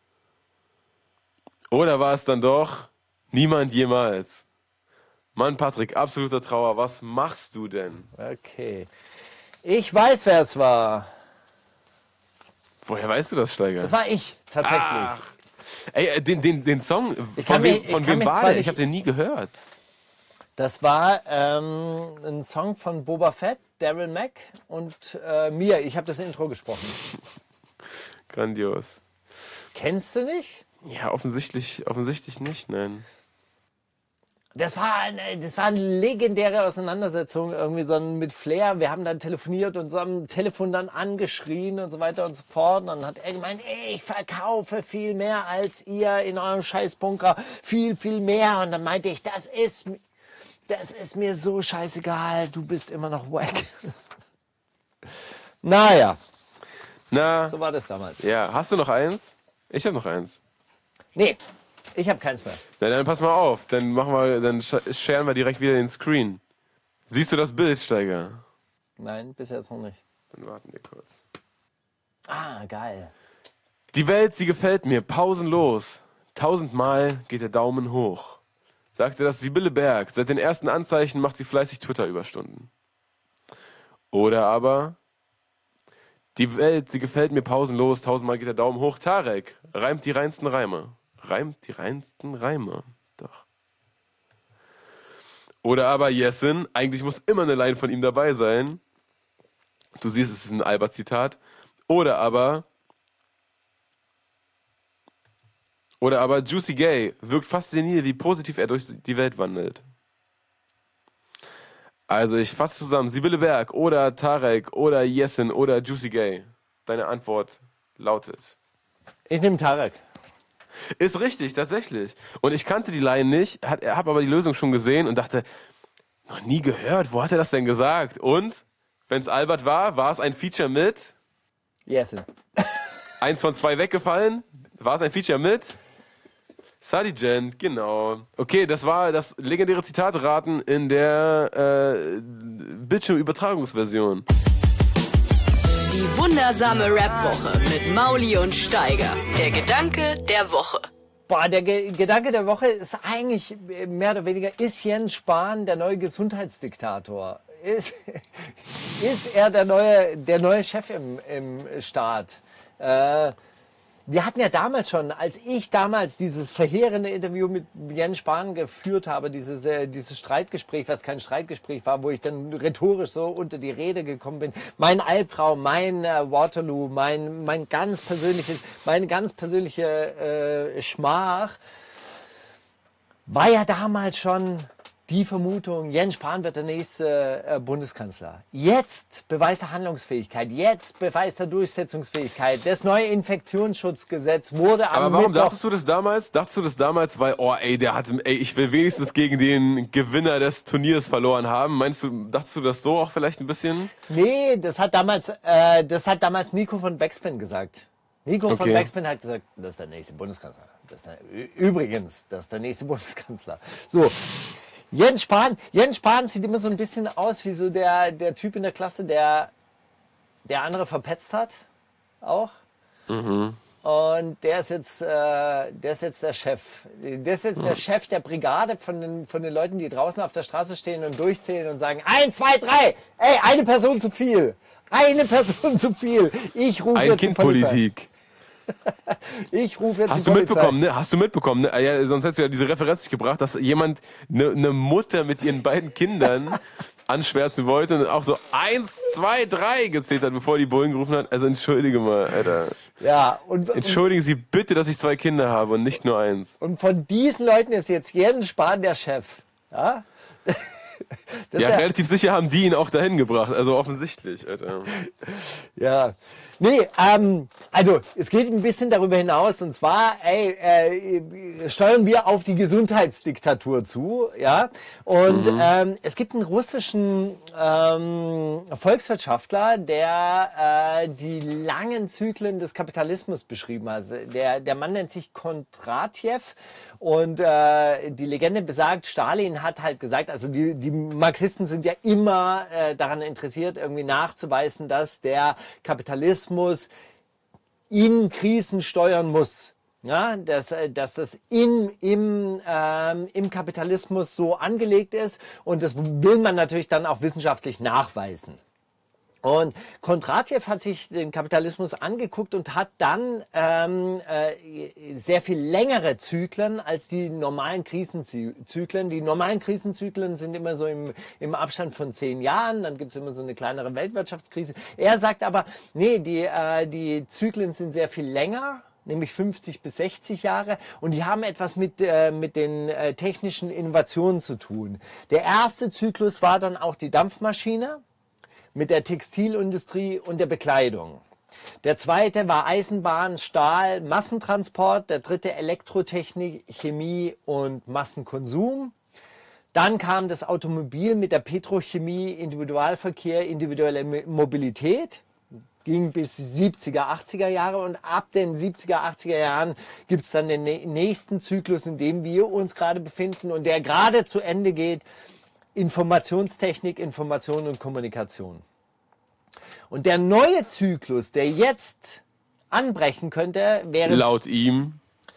Oder war es dann doch niemand jemals? Mann Patrick, absoluter Trauer, was machst du denn? Okay. Ich weiß, wer es war. Woher weißt du das, Steiger? Das war ich, tatsächlich. Ach. Ey, den Song, von wem war der? Ich habe den nie gehört. Das war ein Song von Boba Fett, Daryl Mack und mir. Ich habe das Intro gesprochen. Grandios. Kennst du nicht? Ja, offensichtlich nicht, nein. Das war eine legendäre Auseinandersetzung irgendwie so mit Flair. Wir haben dann telefoniert und so am Telefon dann angeschrien und so weiter und so fort. Und dann hat er gemeint, ich verkaufe viel mehr als ihr in eurem Scheißbunker. Viel, viel mehr. Und dann meinte ich, das ist mir so scheißegal. Du bist immer noch wack. Naja. So war das damals. Ja, hast du noch eins? Ich habe noch eins. Nee. Ich habe keins mehr. Na, dann pass mal auf, dann scheren wir direkt wieder den Screen. Siehst du das Bild, Steiger? Nein, bis jetzt noch nicht. Dann warten wir kurz. Ah, geil. Die Welt, sie gefällt mir, pausenlos. 1000-mal geht der Daumen hoch. Sagte das Sibylle Berg. Seit den ersten Anzeichen macht sie fleißig Twitter-Überstunden. Oder aber, die Welt, sie gefällt mir pausenlos. 1000-mal geht der Daumen hoch. Tarek reimt die reinsten Reime. Doch. Oder aber Jessin, eigentlich muss immer eine Line von ihm dabei sein. Du siehst, es ist ein Albert-Zitat. Oder aber Juicy Gay wirkt faszinierend, wie positiv er durch die Welt wandelt. Also ich fasse zusammen, Sibylle Berg oder Tarek oder Jessin oder Juicy Gay. Deine Antwort lautet. Ich nehme Tarek. Ist richtig, tatsächlich. Und ich kannte die Line nicht, habe aber die Lösung schon gesehen und dachte, noch nie gehört, wo hat er das denn gesagt? Und, wenn es Albert war es ein Feature mit? Jessin. 1 von 2 weggefallen? War es ein Feature mit? Sadie genau. Okay, das war das legendäre Zitatraten in der Bildschirmübertragungsversion. Die wundersame Rap-Woche mit Mauli und Steiger. Der Gedanke der Woche. Boah, der Gedanke der Woche ist eigentlich mehr oder weniger, ist Jens Spahn der neue Gesundheitsdiktator? Ist er der neue Chef im Staat? Wir hatten ja damals schon, als ich damals dieses verheerende Interview mit Jens Spahn geführt habe, dieses Streitgespräch, was kein Streitgespräch war, wo ich dann rhetorisch so unter die Rede gekommen bin. Mein Albtraum, mein Waterloo, meine ganz persönliche Schmach, war ja damals schon die Vermutung, Jens Spahn wird der nächste Bundeskanzler. Jetzt beweist er Handlungsfähigkeit, jetzt beweist er Durchsetzungsfähigkeit. Das neue Infektionsschutzgesetz wurde am Aber warum Mittwoch... dachtest du das damals? Dachtest du das damals, weil, ich will wenigstens gegen den Gewinner des Turniers verloren haben? Dachtest du das so auch vielleicht ein bisschen? Nee, das hat damals Nico von Backspin gesagt. Nico von Backspin hat gesagt, das ist der nächste Bundeskanzler. Übrigens, das ist der nächste Bundeskanzler. So. Jens Spahn sieht immer so ein bisschen aus wie so der Typ in der Klasse, der andere verpetzt hat, auch. Mhm. Und der ist jetzt der Chef. Der ist jetzt der Chef der Brigade von den Leuten, die draußen auf der Straße stehen und durchzählen und sagen, 1, 2, 3, ey, eine Person zu viel. Eine Person zu viel. Ich rufe jetzt die Polizei. Politik. Ich rufe jetzt Hast die du Polizei. mitbekommen, ne? Hast du mitbekommen, ne? Ja, sonst hättest du ja diese Referenz nicht gebracht, dass jemand eine Mutter mit ihren beiden Kindern anschwärzen wollte und auch so 1, 2, 3 gezählt hat, bevor die Bullen gerufen hat. Also entschuldige mal, Alter. Ja, Entschuldigen Sie bitte, dass ich 2 Kinder habe und nicht nur 1. Und von diesen Leuten ist jetzt Jens Spahn der Chef. Ja? Ja, relativ sicher haben die ihn auch dahin gebracht, also offensichtlich, Alter. Ja, nee, also es geht ein bisschen darüber hinaus, und zwar, steuern wir auf die Gesundheitsdiktatur zu, ja, und es gibt einen russischen Volkswirtschaftler, der die langen Zyklen des Kapitalismus beschrieben hat. Der Mann nennt sich Kondratjew. Und die Legende besagt, Stalin hat halt gesagt, also die Marxisten sind ja immer daran interessiert, irgendwie nachzuweisen, dass der Kapitalismus in Krisen steuern muss. Ja, dass das im Kapitalismus so angelegt ist, und das will man natürlich dann auch wissenschaftlich nachweisen. Und Kondratjew hat sich den Kapitalismus angeguckt und hat dann sehr viel längere Zyklen als die normalen Krisenzyklen. Die normalen Krisenzyklen sind immer so im Abstand von 10 Jahren, dann gibt es immer so eine kleinere Weltwirtschaftskrise. Er sagt aber, nee, die Zyklen sind sehr viel länger, nämlich 50 bis 60 Jahre, und die haben etwas mit den technischen Innovationen zu tun. Der erste Zyklus war dann auch die Dampfmaschine mit der Textilindustrie und der Bekleidung. Der zweite war Eisenbahn, Stahl, Massentransport. Der dritte Elektrotechnik, Chemie und Massenkonsum. Dann kam das Automobil mit der Petrochemie, Individualverkehr, individuelle Mobilität. Ging bis die 70er, 80er Jahre, und ab den 70er, 80er Jahren gibt es dann den nächsten Zyklus, in dem wir uns gerade befinden und der gerade zu Ende geht. Informationstechnik, Information und Kommunikation. Und der neue Zyklus, der jetzt anbrechen könnte, wäre... Laut ihm?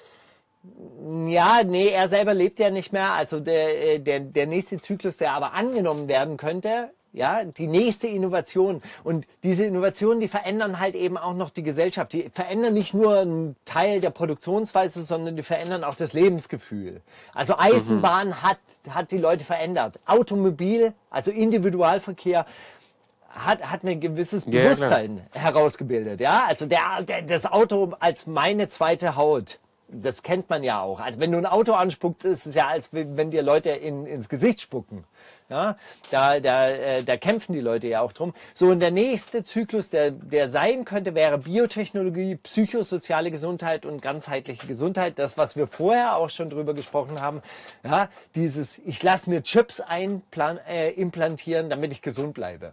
Ja, nee, er selber lebt ja nicht mehr. Also der nächste Zyklus, der aber angenommen werden könnte, Ja, die nächste Innovation. Und diese Innovationen, die verändern halt eben auch noch die Gesellschaft. Die verändern nicht nur einen Teil der Produktionsweise, sondern die verändern auch das Lebensgefühl. Also Eisenbahn hat die Leute verändert. Automobil, also Individualverkehr, hat ein gewisses Bewusstsein herausgebildet. Ja, also das Auto als meine zweite Haut. Das kennt man ja auch. Also wenn du ein Auto anspuckst, ist es ja, als wenn dir Leute ins Gesicht spucken. Ja, da kämpfen die Leute ja auch drum. So, und der nächste Zyklus, der sein könnte, wäre Biotechnologie, psychosoziale Gesundheit und ganzheitliche Gesundheit. Das, was wir vorher auch schon drüber gesprochen haben. Ja, dieses, ich lasse mir Chips implantieren, damit ich gesund bleibe.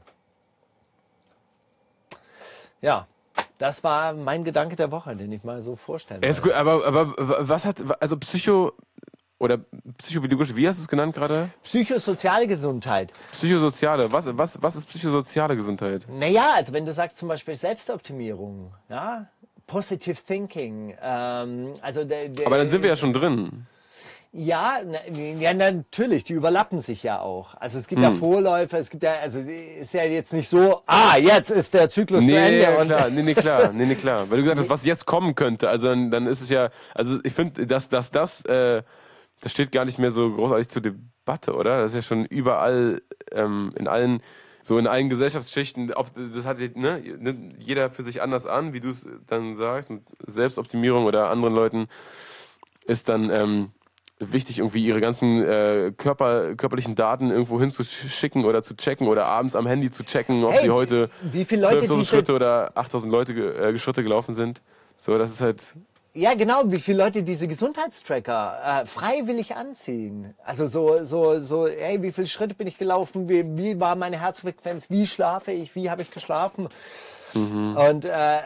Ja. Das war mein Gedanke der Woche, den ich mal so vorstellen wollte. Ist gut, aber was hat, also oder psychobiologisch, wie hast du es genannt gerade? Psychosoziale Gesundheit. Psychosoziale, was ist psychosoziale Gesundheit? Naja, also wenn du sagst zum Beispiel Selbstoptimierung, ja, Positive Thinking, also aber dann sind wir ja schon drin. Ja, natürlich, die überlappen sich ja auch. Also es gibt ja Vorläufer, es gibt ja, also ist ja jetzt nicht so, jetzt ist der Zyklus zu Ende. Klar, klar. Weil du gesagt hast, was jetzt kommen könnte, also dann ist es ja, also ich finde, das steht gar nicht mehr so großartig zur Debatte, oder? Das ist ja schon überall, in allen Gesellschaftsschichten, das hat jeder für sich anders an, wie du es dann sagst, mit Selbstoptimierung oder anderen Leuten ist dann, wichtig, irgendwie ihre ganzen körperlichen Daten irgendwo hinzuschicken oder zu checken oder abends am Handy zu checken, ob sie heute 12.000 Schritte oder 8.000 Schritte gelaufen sind. So, das ist halt... Ja, genau, wie viele Leute diese Gesundheitstracker freiwillig anziehen. Also so, hey, wie viele Schritte bin ich gelaufen, wie war meine Herzfrequenz, wie schlafe ich, wie habe ich geschlafen. Und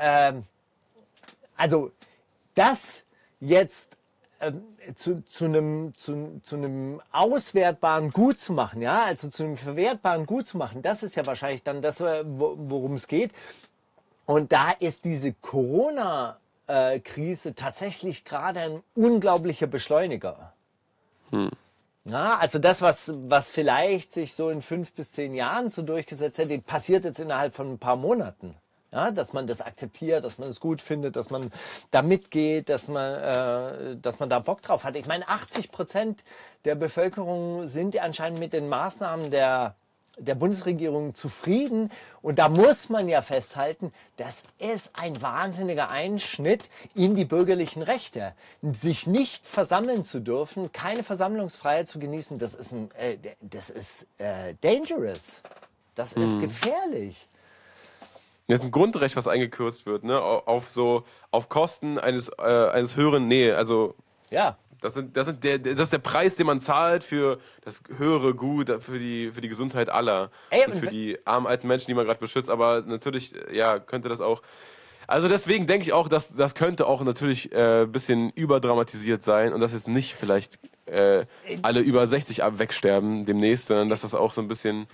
also das jetzt zu einem auswertbaren Gut zu machen, ja, also zu einem verwertbaren Gut zu machen, das ist ja wahrscheinlich dann das, worum es geht. Und da ist diese Corona-Krise tatsächlich gerade ein unglaublicher Beschleuniger. Ja, also das, was vielleicht sich so in 5 bis 10 Jahren so durchgesetzt hätte, passiert jetzt innerhalb von ein paar Monaten. Ja, dass man das akzeptiert, dass man es gut findet, dass man da mitgeht, dass man da Bock drauf hat. Ich meine, 80% der Bevölkerung sind anscheinend mit den Maßnahmen der Bundesregierung zufrieden. Und da muss man ja festhalten, das ist ein wahnsinniger Einschnitt in die bürgerlichen Rechte. Sich nicht versammeln zu dürfen, keine Versammlungsfreiheit zu genießen, das ist dangerous. Das ist gefährlich. Das ist ein Grundrecht, was eingekürzt wird, ne? Auf Kosten eines höheren, also ja. Das ist der Preis, den man zahlt für das höhere Gut, für die Gesundheit aller. Und für die armen alten Menschen, die man gerade beschützt. Aber natürlich, ja, könnte das auch. Also deswegen denke ich auch, dass das könnte auch natürlich ein bisschen überdramatisiert sein und dass jetzt nicht vielleicht alle über 60 wegsterben demnächst, sondern dass das auch so ein bisschen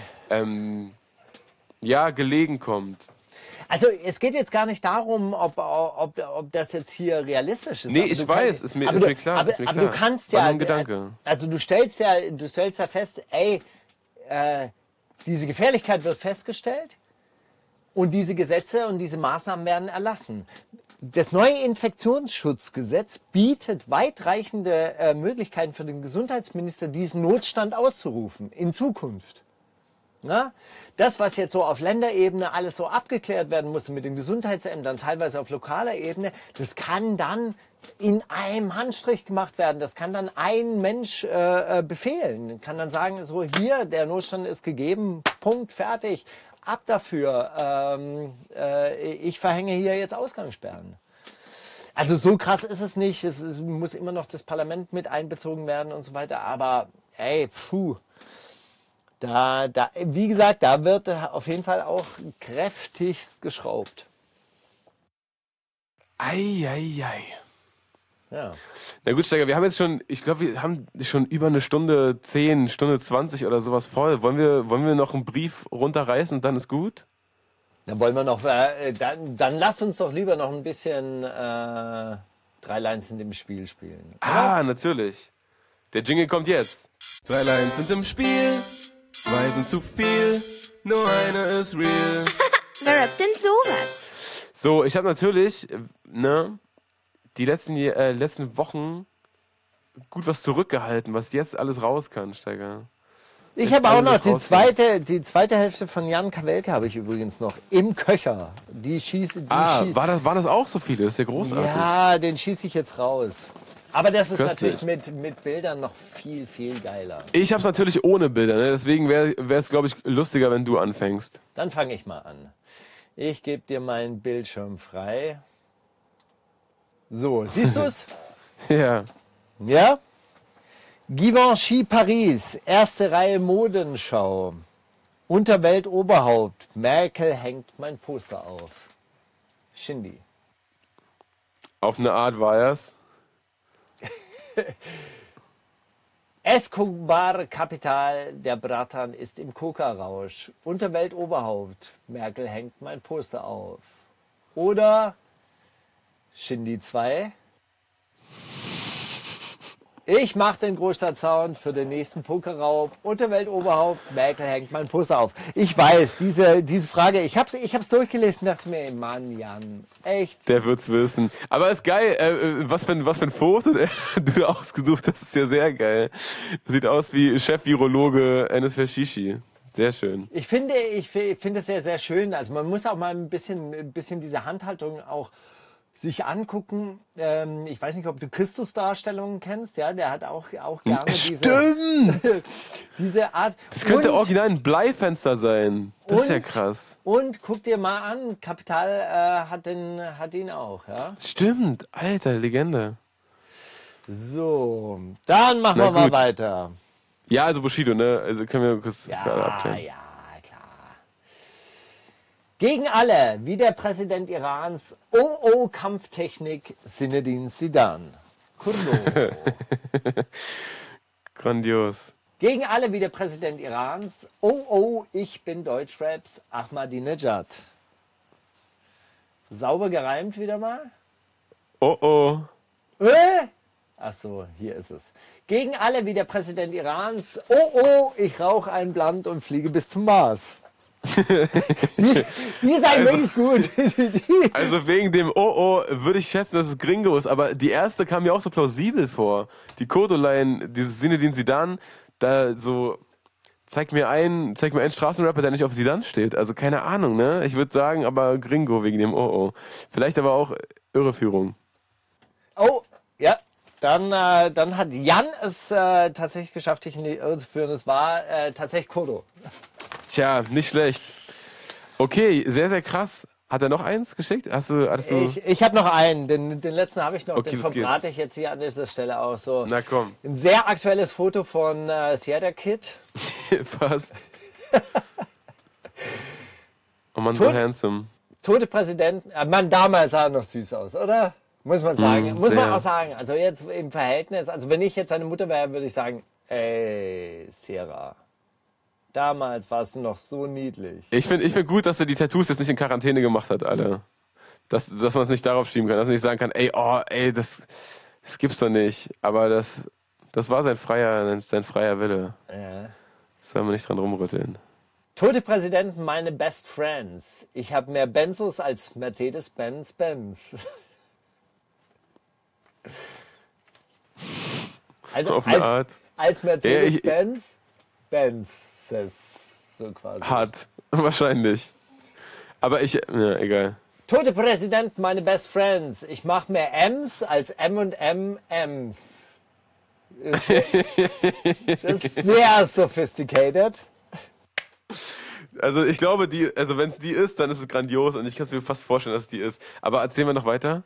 gelegen kommt. Also es geht jetzt gar nicht darum, ob das jetzt hier realistisch ist. Nee, ich weiß, ist mir klar. Aber du kannst ja, Gedanke. Also du stellst ja fest, diese Gefährlichkeit wird festgestellt und diese Gesetze und diese Maßnahmen werden erlassen. Das neue Infektionsschutzgesetz bietet weitreichende Möglichkeiten für den Gesundheitsminister, diesen Notstand auszurufen in Zukunft. Na? Das, was jetzt so auf Länderebene alles so abgeklärt werden musste mit den Gesundheitsämtern, teilweise auf lokaler Ebene, das kann dann in einem Handstrich gemacht werden. Das kann dann ein Mensch befehlen. Kann dann sagen, so hier, der Notstand ist gegeben, Punkt, fertig, ab dafür. Ich verhänge hier jetzt Ausgangssperren. Also so krass ist es nicht. Es muss immer noch das Parlament mit einbezogen werden und so weiter. Aber wie gesagt, da wird auf jeden Fall auch kräftigst geschraubt. Ei. Ja. Na gut, Steiger, wir haben jetzt schon, ich glaube, wir haben schon über eine Stunde 10, Stunde 20 oder sowas voll. Wollen wir noch einen Brief runterreißen und dann ist gut? Dann wollen wir noch, dann lass uns doch lieber noch ein bisschen 3 Lines in dem Spiel spielen. Oder? Natürlich. Der Jingle kommt jetzt. 3 Lines sind im Spiel. Zwei sind zu viel, nur eine ist real. Wer rappt denn sowas? So, ich habe natürlich, die letzten Wochen gut was zurückgehalten, was jetzt alles raus kann, Steiger. Ich habe auch noch alles die zweite Hälfte von Jan Kawelke habe ich übrigens noch im Köcher. Die schießt. Waren das auch so viele? Das ist ja großartig. Ja, den schieße ich jetzt raus. Aber das ist Köstlich. natürlich mit Bildern noch viel, viel geiler. Ich habe es natürlich ohne Bilder, ne? Deswegen wäre es, glaube ich, lustiger, wenn du anfängst. Dann fange ich mal an. Ich gebe dir meinen Bildschirm frei. So, siehst du es? Ja. Ja? Givenchy Paris, erste Reihe Modenschau. Unterwelt Oberhaupt, Merkel hängt mein Poster auf. Shindy. Auf eine Art war es. Escobar Kapital, der Bratan ist im Coca-Rausch. Unterwelt Oberhaupt, Merkel hängt mein Poster auf. Oder Shindy 2. Ich mache den Großstadtsound für den nächsten Pokerraub. Unterwelt Oberhaupt, Merkel hängt mein Poster auf. Ich weiß, diese Frage, ich hab's durchgelesen und dachte mir, ey, Mann, Jan, echt. Der wird's wissen. Aber ist geil, was für ein Foto du ausgesucht hast, ist ja sehr geil. Sieht aus wie Chef-Virologe Enes Fashishi. Sehr schön. Ich finde es sehr, sehr schön. Also man muss auch mal ein bisschen diese Handhaltung auch sich angucken. Ich weiß nicht, ob du Christusdarstellungen kennst. Ja, der hat auch gerne diese Art. Das könnte original ein Bleifenster sein. Das ist ja krass. Und guck dir mal an, Kapital hat ihn auch. Ja? Stimmt, alter, Legende. So, dann machen wir mal weiter. Ja, also Bushido, ne? Also können wir kurz für alle abklären. Ja, klar. Gegen alle, wie der Präsident Irans, Kampftechnik, Zinedine Zidane. Kurdo. Grandios. Gegen alle, wie der Präsident Irans, ich bin Deutschraps, Ahmadinejad. Sauber gereimt wieder mal. Ach so, hier ist es. Gegen alle, wie der Präsident Irans, ich rauche einen Blunt und fliege bis zum Mars. Die ist eigentlich wirklich gut. Also wegen dem würde ich schätzen, dass es Gringo ist, aber die erste kam mir auch so plausibel vor. Die Kodoline, dieses Zinedine Zidane, da so, zeig mir einen Straßenrapper, der nicht auf Zidane steht. Also keine Ahnung, ne? Ich würde sagen, aber Gringo wegen dem Vielleicht aber auch Irreführung. Oh, ja. Dann hat Jan es tatsächlich geschafft, dich in die Irre zu führen. Es war tatsächlich Kodo. Tja, nicht schlecht. Okay, sehr, sehr krass. Hat er noch eins geschickt? Hattest du? Ich habe noch einen. Den letzten habe ich noch. Okay, den verbrate ich jetzt hier an dieser Stelle auch so. Na komm. Ein sehr aktuelles Foto von Sierra Kid. Fast. Oh Mann, so handsome. Tote Präsident. Mann, damals sah er noch süß aus, oder? Muss man sagen. Muss man auch sagen. Also jetzt im Verhältnis. Also wenn ich jetzt seine Mutter wäre, würde ich sagen, ey, Sierra. Damals warst du noch so niedlich. Ich find gut, dass er die Tattoos jetzt nicht in Quarantäne gemacht hat, alle. Dass man es nicht darauf schieben kann, dass man nicht sagen kann, das gibt's doch nicht. Aber das war sein freier Wille. Ja. Soll man nicht dran rumrütteln. Tote Präsidenten, meine Best Friends. Ich habe mehr Benzos als Mercedes-Benz. Also auf eine Art. Als Mercedes-Benz, so quasi. Hart, wahrscheinlich. Aber egal. Tote Präsident, meine Best Friends. Ich mache mehr M's als M&M M's. Das ist sehr sophisticated. Also ich glaube, wenn es die ist, dann ist es grandios und ich kann es mir fast vorstellen, dass es die ist. Aber erzählen wir noch weiter.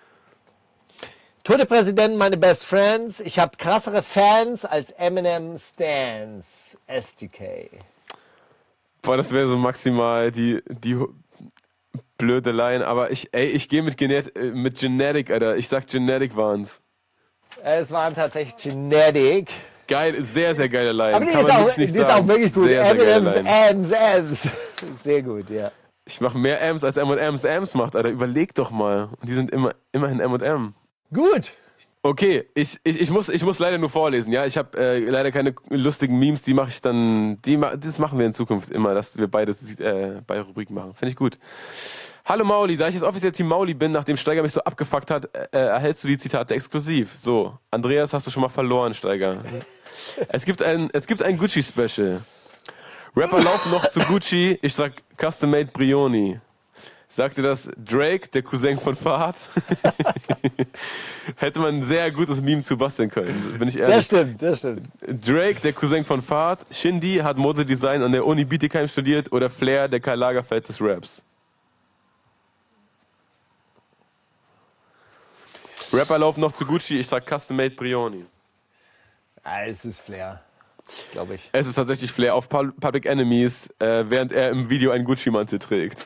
Tote Präsident, meine Best Friends. Ich habe krassere Fans als Eminem Stans. SDK. Boah, das wäre so maximal die blöde Line. Aber ich gehe mit Genetic, Alter. Ich sag Genetic waren's. Es waren tatsächlich Genetic. Geil, sehr, sehr geile Line. Aber die ist auch wirklich gut. Sehr, sehr geile Eminems, Ams. Sehr gut, ja. Ich mache mehr Ams als M&M's Ams macht, Alter. Überleg doch mal. Und die sind immerhin M&M. Gut. Okay, ich muss leider nur vorlesen, ja. Ich habe leider keine lustigen Memes, die mache ich dann, das machen wir in Zukunft immer, dass wir beides bei Rubriken machen. Finde ich gut. Hallo Mauli, da ich jetzt offiziell Team Mauli bin, nachdem Steiger mich so abgefuckt hat, erhältst du die Zitate exklusiv. So, Andreas, hast du schon mal verloren, Steiger. Es gibt ein Gucci-Special. Rapper laufen noch zu Gucci, ich sag Custom-Made Brioni. Sagte das Drake, der Cousin von Fahad? Hätte man ein sehr gutes Meme zu basteln können, bin ich ehrlich. Das stimmt. Drake, der Cousin von Fahad. Shindy hat Modedesign an der Uni Bietigheim studiert. Oder Flair, der Karl Lagerfeld des Raps. Rapper laufen noch zu Gucci, ich sag Custom-Made Brioni. Ah, es ist Flair, glaube ich. Es ist tatsächlich Flair auf Public Enemies, während er im Video einen Gucci-Mantel trägt.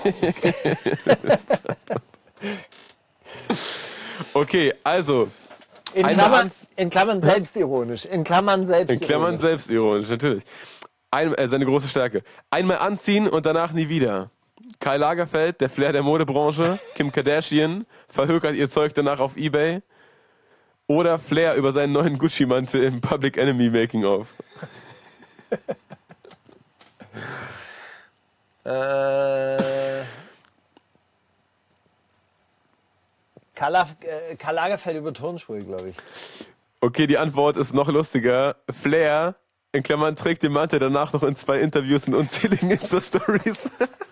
Okay, also. In Klammern selbstironisch. In Klammern selbstironisch, natürlich. Seine große Stärke. Einmal anziehen und danach nie wieder. Karl Lagerfeld, der Flair der Modebranche. Kim Kardashian verhökert ihr Zeug danach auf eBay. Oder Flair über seinen neuen Gucci-Mantel im Public Enemy Making-of. Karl Lagerfeld über Turnschuhe, glaube ich. Okay, die Antwort ist noch lustiger. Flair, in Klammern, trägt den Mantel danach noch in 2 Interviews und unzähligen Insta-Stories.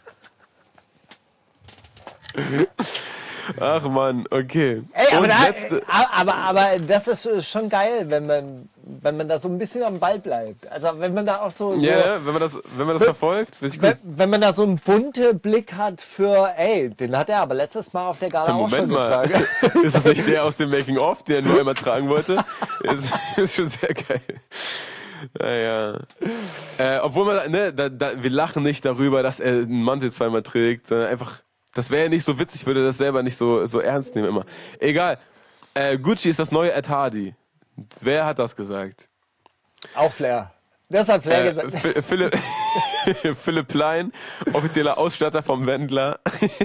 Ach man, okay. Ey, aber das ist schon geil, wenn man da so ein bisschen am Ball bleibt. Also wenn man da auch so... Ja, wenn man das verfolgt, finde ich gut. Wenn man da so einen bunten Blick hat für, den hat er aber letztes Mal auf der Gala auch schon getragen. Ist das nicht der aus dem Making-of, der nur einmal tragen wollte? Ist schon sehr geil. Naja. Obwohl man, wir lachen nicht darüber, dass er einen Mantel 2-mal trägt, sondern einfach... Das wäre ja nicht so witzig, würde das selber nicht so ernst nehmen immer. Egal. Gucci ist das neue Ed Hardy. Wer hat das gesagt? Auch Flair. Das hat Flair gesagt. Philipp Plein, offizieller Ausstatter vom Wendler.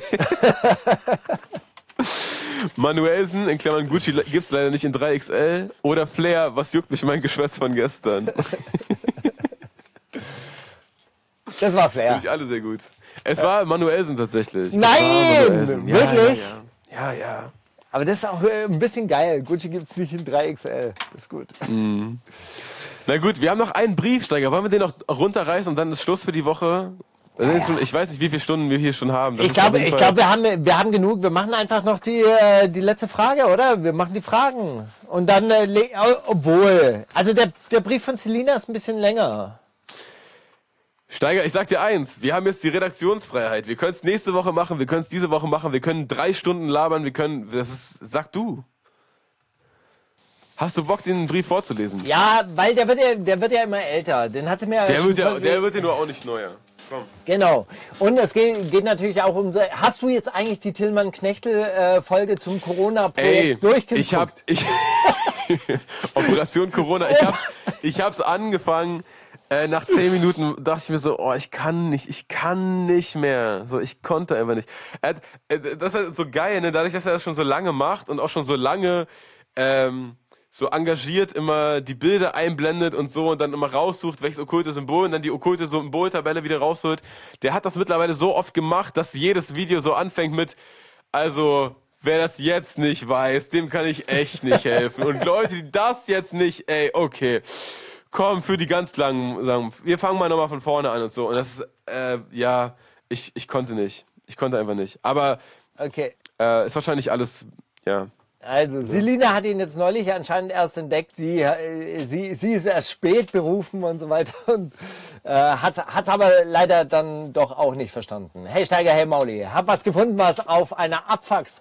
Manuelsen, in Klammern Gucci gibt's leider nicht in 3XL. Oder Flair, was juckt mich mein Geschwätz von gestern? Das war Flair. Finde ich alle sehr gut. Es war Manuelsen tatsächlich. Nein! Wirklich? Ja. Aber das ist auch ein bisschen geil. Gucci gibt es nicht in 3XL. Das ist gut. Mm. Na gut, wir haben noch einen Briefsteiger. Wollen wir den noch runterreißen und dann ist Schluss für die Woche? Ich weiß nicht, wie viele Stunden wir hier schon haben. Ich glaube, wir haben genug. Wir machen einfach noch die letzte Frage, oder? Wir machen die Fragen. Und dann, also der Brief von Selina ist ein bisschen länger. Steiger, ich sag dir eins, wir haben jetzt die Redaktionsfreiheit. Wir können es nächste Woche machen, wir können es diese Woche machen, wir können 3 Stunden labern, sag du. Hast du Bock, den Brief vorzulesen? Ja, weil der wird ja immer älter. Den hat sie mir der wird ja nur auch nicht neuer. Komm. Genau. Und es geht natürlich auch um... Hast du jetzt eigentlich die Tillmann-Knechtel-Folge zum Corona-Projekt durchgeguckt? Operation Corona, ich hab's angefangen... nach 10 Minuten dachte ich mir so, ich kann nicht mehr. So, ich konnte einfach nicht. Das ist so geil, ne? Dadurch, dass er das schon so lange macht und auch schon so lange so engagiert immer die Bilder einblendet und so und dann immer raussucht, welches okkulte Symbol und dann die okkulte Symboltabelle wieder rausholt. Der hat das mittlerweile so oft gemacht, dass jedes Video so anfängt mit, also... Wer das jetzt nicht weiß, dem kann ich echt nicht helfen. Und Leute, die das jetzt nicht, okay. Komm, für die ganz langen, sagen, wir fangen mal nochmal von vorne an und so. Und das ist, ich konnte nicht. Ich konnte einfach nicht. Aber okay. Ist wahrscheinlich alles, ja. Also, Selina hat ihn jetzt neulich anscheinend erst entdeckt. Sie ist erst spät berufen und so weiter. Und hat's aber leider dann doch auch nicht verstanden. Hey Steiger, hey Mauli, hab was gefunden, was auf einer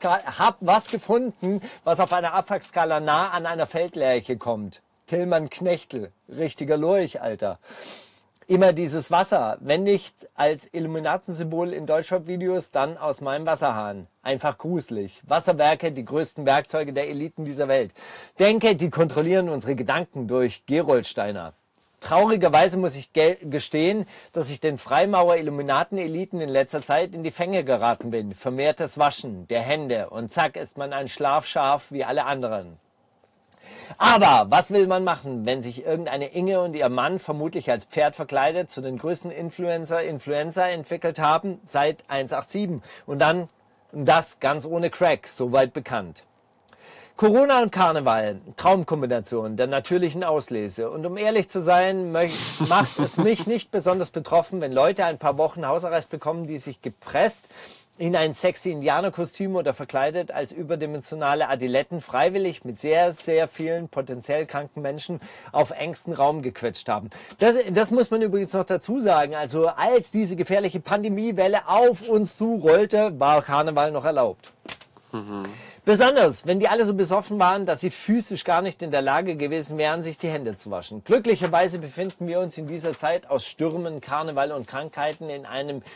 Abfuckskala nah an einer Feldlerche kommt. Tillmann Knechtel, richtiger Lurch, Alter. Immer dieses Wasser, wenn nicht als Illuminatensymbol in Deutschrap-Videos, dann aus meinem Wasserhahn. Einfach gruselig. Wasserwerke, die größten Werkzeuge der Eliten dieser Welt. Denke, die kontrollieren unsere Gedanken durch Gerolsteiner. Traurigerweise muss ich gestehen, dass ich den Freimaurer-Illuminaten-Eliten in letzter Zeit in die Fänge geraten bin. Vermehrtes Waschen der Hände und zack ist man ein Schlafschaf wie alle anderen. Aber was will man machen, wenn sich irgendeine Inge und ihr Mann vermutlich als Pferd verkleidet zu den größten Influencer entwickelt haben seit 187 und dann das ganz ohne Crack, soweit bekannt. Corona und Karneval, Traumkombination der natürlichen Auslese. Und um ehrlich zu sein, macht es mich nicht besonders betroffen, wenn Leute ein paar Wochen Hausarrest bekommen, die sich gepresst in ein sexy Indianerkostüm oder verkleidet als überdimensionale Adiletten freiwillig mit sehr, sehr vielen potenziell kranken Menschen auf engstem Raum gequetscht haben. Das muss man übrigens noch dazu sagen. Also als diese gefährliche Pandemiewelle auf uns zurollte, war Karneval noch erlaubt. Besonders, wenn die alle so besoffen waren, dass sie physisch gar nicht in der Lage gewesen wären, sich die Hände zu waschen. Glücklicherweise befinden wir uns in dieser Zeit aus Stürmen, Karneval und Krankheiten in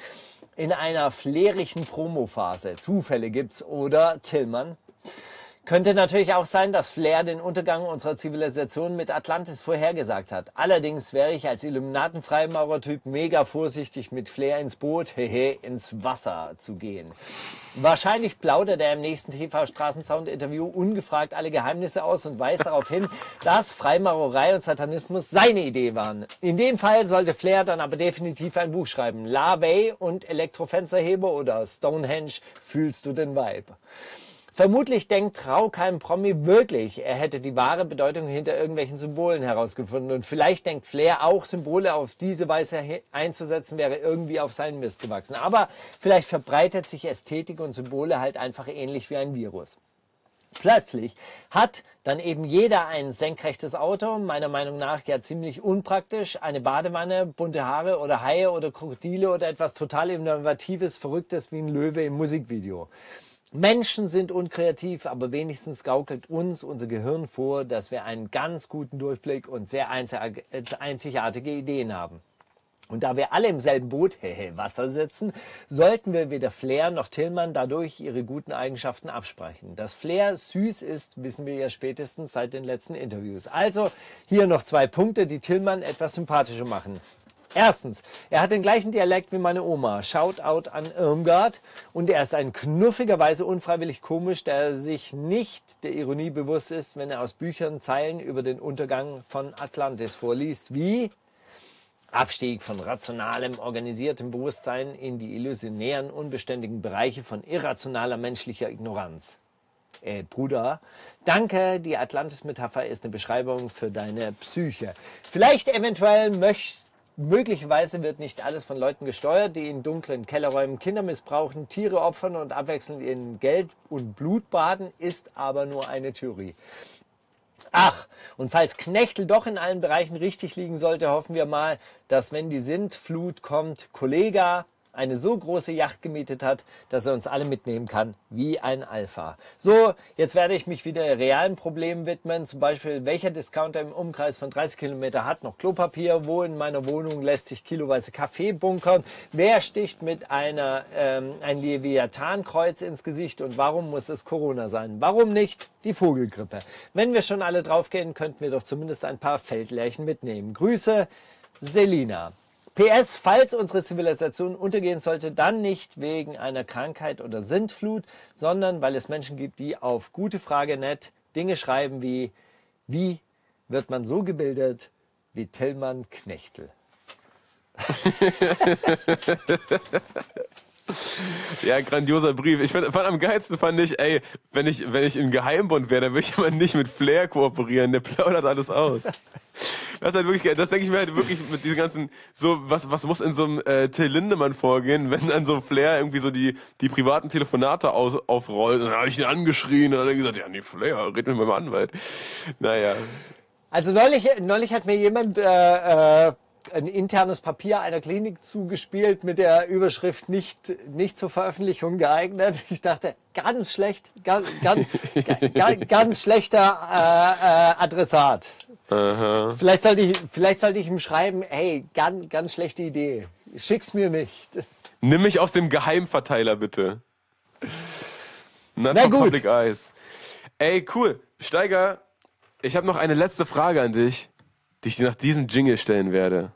einer flärigen Promophase. Zufälle gibt's oder Tillmann. Könnte natürlich auch sein, dass Flair den Untergang unserer Zivilisation mit Atlantis vorhergesagt hat. Allerdings wäre ich als Illuminaten-Freimaurertyp mega vorsichtig, mit Flair ins Boot, ins Wasser zu gehen. Wahrscheinlich plaudert er im nächsten TV-Straßensound-Interview ungefragt alle Geheimnisse aus und weist darauf hin, dass Freimaurerei und Satanismus seine Idee waren. In dem Fall sollte Flair dann aber definitiv ein Buch schreiben. La Vey und Elektrofensterheber oder Stonehenge, fühlst du den Vibe? Vermutlich denkt Traukheim Promi wirklich, er hätte die wahre Bedeutung hinter irgendwelchen Symbolen herausgefunden. Und vielleicht denkt Flair auch, Symbole auf diese Weise einzusetzen, wäre irgendwie auf seinen Mist gewachsen. Aber vielleicht verbreitet sich Ästhetik und Symbole halt einfach ähnlich wie ein Virus. Plötzlich hat dann eben jeder ein senkrechtes Auto, meiner Meinung nach ja ziemlich unpraktisch, eine Badewanne, bunte Haare oder Haie oder Krokodile oder etwas total Innovatives, Verrücktes wie ein Löwe im Musikvideo. Menschen sind unkreativ, aber wenigstens gaukelt uns unser Gehirn vor, dass wir einen ganz guten Durchblick und sehr einzigartige Ideen haben. Und da wir alle im selben Boot, Wasser sitzen, sollten wir weder Flair noch Tillmann dadurch ihre guten Eigenschaften absprechen. Dass Flair süß ist, wissen wir ja spätestens seit den letzten Interviews. Also hier noch 2 Punkte, die Tillmann etwas sympathischer machen. Erstens, er hat den gleichen Dialekt wie meine Oma. Shoutout an Irmgard. Und er ist ein knuffigerweise unfreiwillig komisch, der sich nicht der Ironie bewusst ist, wenn er aus Büchern Zeilen über den Untergang von Atlantis vorliest, wie Abstieg von rationalem, organisiertem Bewusstsein in die illusionären, unbeständigen Bereiche von irrationaler menschlicher Ignoranz. Bruder, danke, die Atlantis-Metapher ist eine Beschreibung für deine Psyche. Vielleicht eventuell möglicherweise wird nicht alles von Leuten gesteuert, die in dunklen Kellerräumen Kinder missbrauchen, Tiere opfern und abwechselnd in Geld und Blut baden, ist aber nur eine Theorie. Ach, und falls Knechtel doch in allen Bereichen richtig liegen sollte, hoffen wir mal, dass wenn die Sintflut kommt, Kollega eine so große Yacht gemietet hat, dass er uns alle mitnehmen kann, wie ein Alpha. So, jetzt werde ich mich wieder realen Problemen widmen, zum Beispiel, welcher Discounter im Umkreis von 30 Kilometer hat noch Klopapier, wo in meiner Wohnung lässt sich kiloweise Kaffee bunkern, wer sticht mit ein Leviathankreuz ins Gesicht und warum muss es Corona sein? Warum nicht die Vogelgrippe? Wenn wir schon alle draufgehen, könnten wir doch zumindest ein paar Feldlärchen mitnehmen. Grüße, Selina. PS, falls unsere Zivilisation untergehen sollte, dann nicht wegen einer Krankheit oder Sintflut, sondern weil es Menschen gibt, die auf gute Frage nett Dinge schreiben wie wird man so gebildet wie Tillmann Knechtel? Ja, grandioser Brief. Ich fand am geilsten fand ich, wenn ich im Geheimbund wäre, dann würde ich aber nicht mit Flair kooperieren, der plaudert alles aus. Das ist halt wirklich geil. Das denke ich mir halt wirklich mit diesen ganzen, so, was muss in so einem Till Lindemann vorgehen, wenn dann so Flair irgendwie so die privaten Telefonate aufrollt und dann habe ich ihn angeschrien und dann hat er gesagt, ja, nee, Flair, red mit meinem Anwalt. Naja. Also neulich hat mir jemand ein internes Papier einer Klinik zugespielt mit der Überschrift nicht zur Veröffentlichung geeignet. Ich dachte, ganz schlecht, ganz schlechter Adressat. Aha. Vielleicht sollte ich ihm schreiben, hey, ganz schlechte Idee. Schick's mir nicht. Nimm mich aus dem Geheimverteiler, bitte. Na gut. Public Eyes. Ey, cool. Steiger, ich habe noch eine letzte Frage an dich, die ich dir nach diesem Jingle stellen werde.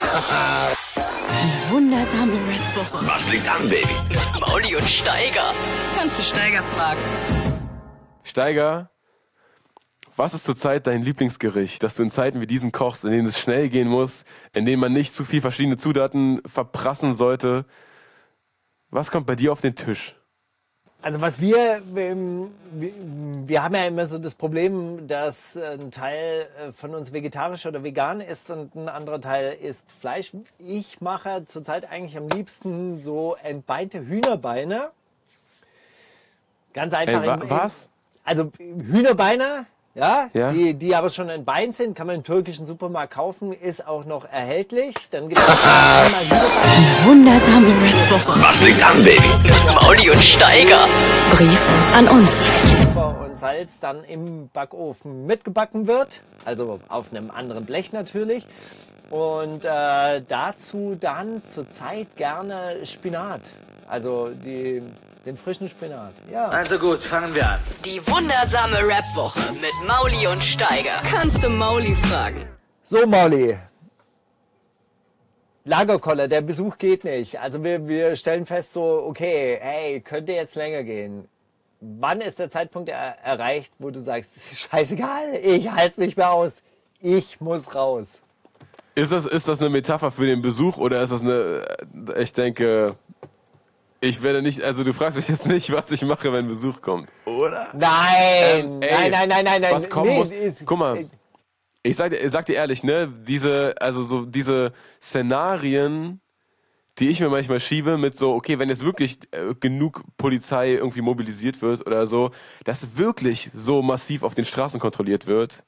Die wundersame Red Woche. Was liegt an, Baby? Mit Mauli und Steiger. Kannst du Steiger fragen? Steiger, Was ist zurzeit dein Lieblingsgericht, das du in Zeiten wie diesen kochst, in denen es schnell gehen muss, in denen man nicht zu viel verschiedene Zutaten verprassen sollte? Was kommt bei dir auf den Tisch? Also wir haben ja immer so das Problem, dass ein Teil von uns vegetarisch oder vegan ist und ein anderer Teil isst Fleisch. Ich mache zurzeit eigentlich am liebsten so entbeinte Hühnerbeine. Ganz einfach. Was? Also Hühnerbeine, ja. Ja. Die aber schon entbeint sind, kann man im türkischen Supermarkt kaufen, ist auch noch erhältlich. Dann gibt es Wundersame Rap-Woche. Was liegt an, Baby? Mauli und Steiger. Brief an uns. Pfeffer und Salz dann im Backofen mitgebacken wird, also auf einem anderen Blech natürlich. Und dazu dann zurzeit gerne Spinat, also den frischen Spinat. Ja. Also gut, fangen wir an. Die wundersame Rap-Woche mit Mauli und Steiger. Kannst du Mauli fragen? So, Mauli. Lagerkoller, der Besuch geht nicht. Also wir stellen fest so, okay, hey, könnte jetzt länger gehen. Wann ist der Zeitpunkt erreicht, wo du sagst, scheißegal, ich halte es nicht mehr aus, ich muss raus? Ist das eine Metapher für den Besuch oder ist das ich denke, ich werde nicht, also du fragst mich jetzt nicht, was ich mache, wenn Besuch kommt, oder? Nein, nein. Was kommen muss, ist, guck mal, ich sag dir ehrlich, ne, diese Szenarien, die ich mir manchmal schiebe mit so, okay, wenn jetzt wirklich genug Polizei irgendwie mobilisiert wird oder so, dass wirklich so massiv auf den Straßen kontrolliert wird,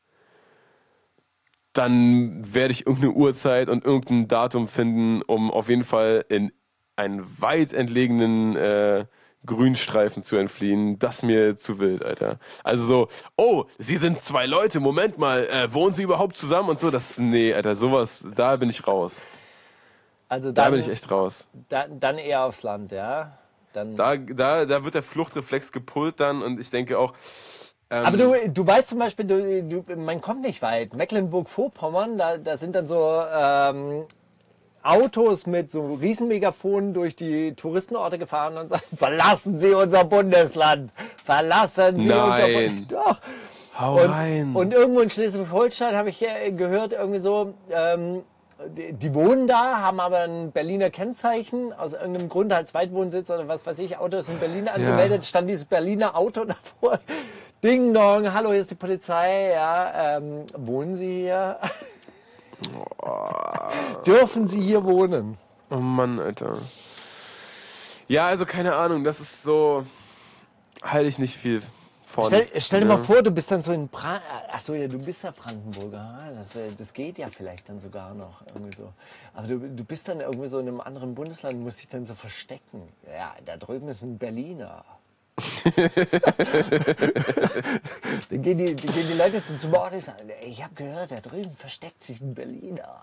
dann werde ich irgendeine Uhrzeit und irgendein Datum finden, um auf jeden Fall in einen weit entlegenen Grünstreifen zu entfliehen. Das ist mir zu wild, Alter. Also so, oh, sie sind 2 Leute, Moment mal, wohnen sie überhaupt zusammen und so? Nee, Alter, sowas, da bin ich raus. Also da bin ich echt raus. Dann eher aufs Land, ja? Dann Da wird der Fluchtreflex gepullt dann und ich denke auch, aber du weißt zum Beispiel, man kommt nicht weit. Mecklenburg-Vorpommern, da sind dann so Autos mit so Riesenmegafonen durch die Touristenorte gefahren und sagen, verlassen Sie unser Bundesland, verlassen Sie unser Bundesland. Doch. Hau rein. Und irgendwo in Schleswig-Holstein habe ich gehört, irgendwie so, die wohnen da, haben aber ein Berliner Kennzeichen, aus irgendeinem Grund als Zweitwohnsitz oder was weiß ich, Auto ist in Berlin angemeldet, stand dieses Berliner Auto davor. Ding dong, hallo, hier ist die Polizei, ja, wohnen Sie hier? Dürfen Sie hier wohnen? Oh Mann, Alter. Ja, also keine Ahnung, das ist so, halte ich nicht viel von. Stell dir mal vor, du bist dann so in Achso, ja, du bist ja Brandenburger, das geht ja vielleicht dann sogar noch irgendwie so. Aber du bist dann irgendwie so in einem anderen Bundesland, musst dich dann so verstecken. Ja, da drüben ist ein Berliner. Dann gehen die Leute zum Ort und sagen, ich habe gehört, da drüben versteckt sich ein Berliner.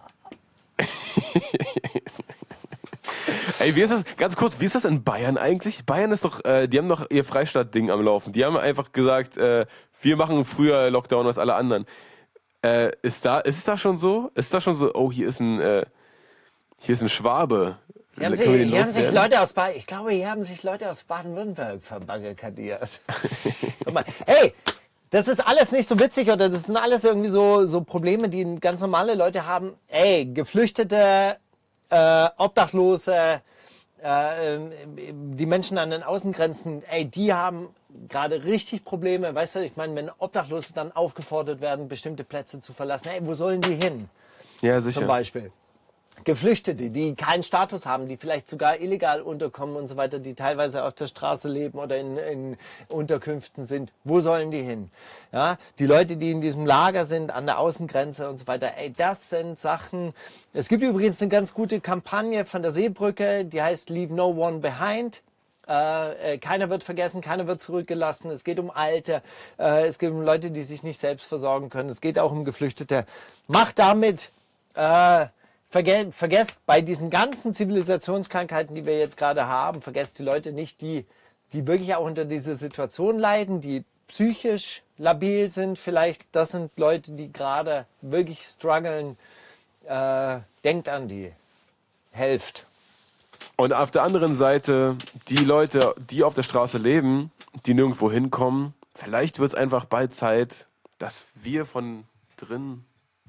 Ey, wie ist das, ganz kurz, wie ist das in Bayern eigentlich? Bayern ist doch, die haben doch ihr Freistaat-Ding am Laufen. Die haben einfach gesagt, wir machen früher Lockdown als alle anderen. Ist es da schon so? Ist das schon so, oh, hier ist ein Schwabe. Hier haben sich Leute aus ich glaube, hier haben sich Leute aus Baden-Württemberg verbarrikadiert. Guck mal, hey, das ist alles nicht so witzig oder das sind alles irgendwie so Probleme, die ganz normale Leute haben. Ey, Geflüchtete, Obdachlose, die Menschen an den Außengrenzen, ey, die haben gerade richtig Probleme. Weißt du, ich meine, wenn Obdachlose dann aufgefordert werden, bestimmte Plätze zu verlassen, ey, wo sollen die hin? Ja, sicher. Zum Beispiel. Geflüchtete, die keinen Status haben, die vielleicht sogar illegal unterkommen und so weiter, die teilweise auf der Straße leben oder in Unterkünften sind. Wo sollen die hin? Ja, die Leute, die in diesem Lager sind, an der Außengrenze und so weiter. Ey, das sind Sachen. Es gibt übrigens eine ganz gute Kampagne von der Seebrücke, die heißt Leave No One Behind. Keiner wird vergessen, keiner wird zurückgelassen. Es geht um Alte, es geht um Leute, die sich nicht selbst versorgen können. Es geht auch um Geflüchtete. Macht damit vergesst bei diesen ganzen Zivilisationskrankheiten, die wir jetzt gerade haben, vergesst die Leute nicht, die wirklich auch unter dieser Situation leiden, die psychisch labil sind vielleicht. Das sind Leute, die gerade wirklich strugglen. Denkt an die. Helft. Und auf der anderen Seite, die Leute, die auf der Straße leben, die nirgendwo hinkommen, vielleicht wird es einfach bald Zeit, dass wir von drin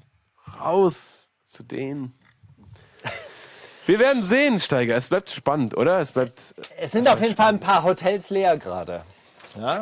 raus zu denen. Wir werden sehen, Steiger. Es bleibt spannend, oder? Es sind auf jeden Fall ein paar Hotels leer gerade. Ja?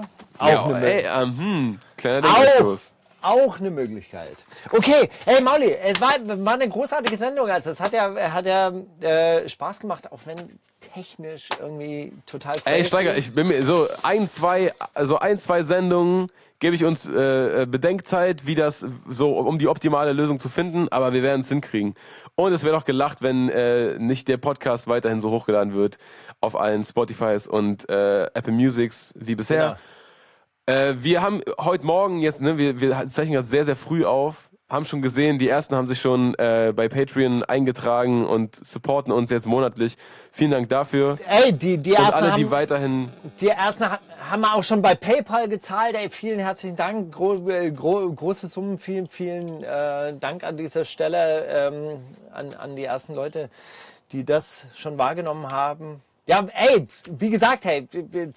Kleiner Denkanstoß. Auch eine Möglichkeit. Okay, hey Mauli, es war eine großartige Sendung. Also es hat ja Spaß gemacht, auch wenn technisch irgendwie total crazy. Ey Steiger, ich bin mir so ein, zwei Sendungen gebe ich uns Bedenkzeit, wie das so, um die optimale Lösung zu finden, aber wir werden es hinkriegen. Und es wäre doch gelacht, wenn nicht der Podcast weiterhin so hochgeladen wird auf allen Spotifys und Apple Musics wie bisher. Genau. Wir haben heute Morgen jetzt, ne, wir zeichnen das sehr, sehr früh auf, haben schon gesehen, die ersten haben sich schon bei Patreon eingetragen und supporten uns jetzt monatlich. Vielen Dank dafür. Ey, die und ersten alle, die weiterhin... Die ersten haben wir auch schon bei PayPal gezahlt. Ey, vielen herzlichen Dank. Große Summen. Vielen Dank an dieser Stelle an die ersten Leute, die das schon wahrgenommen haben. Ja, ey, wie gesagt, hey,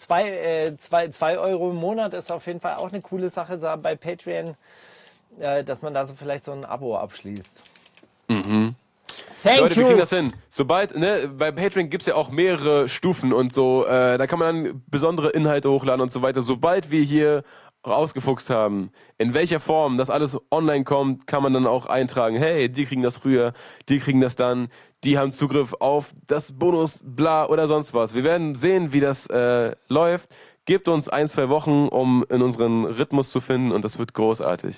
2 Euro im Monat ist auf jeden Fall auch eine coole Sache bei Patreon, dass man da so vielleicht so ein Abo abschließt. Mhm. Leute, wir kriegen das hin. Sobald, ne, bei Patreon gibt's ja auch mehrere Stufen und so, da kann man dann besondere Inhalte hochladen und so weiter. Sobald wir hier rausgefuchst haben, in welcher Form das alles online kommt, kann man dann auch eintragen, hey, die kriegen das früher, die kriegen das dann, die haben Zugriff auf das Bonus, bla oder sonst was. Wir werden sehen, wie das läuft. Gebt uns 1-2 Wochen, um in unseren Rhythmus zu finden und das wird großartig.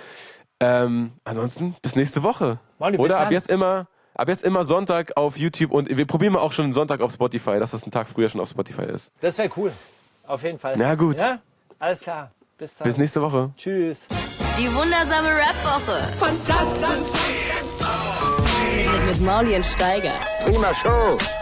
Ansonsten bis nächste Woche. Molly, oder ab jetzt immer Sonntag auf YouTube und wir probieren mal auch schon Sonntag auf Spotify, dass das einen Tag früher schon auf Spotify ist. Das wäre cool. Auf jeden Fall. Na gut. Ja? Alles klar. Bis dann. Bis nächste Woche. Tschüss. Die wundersame Rap-Woche. Fantastisch. Mit Mauli und Steiger. Prima Show.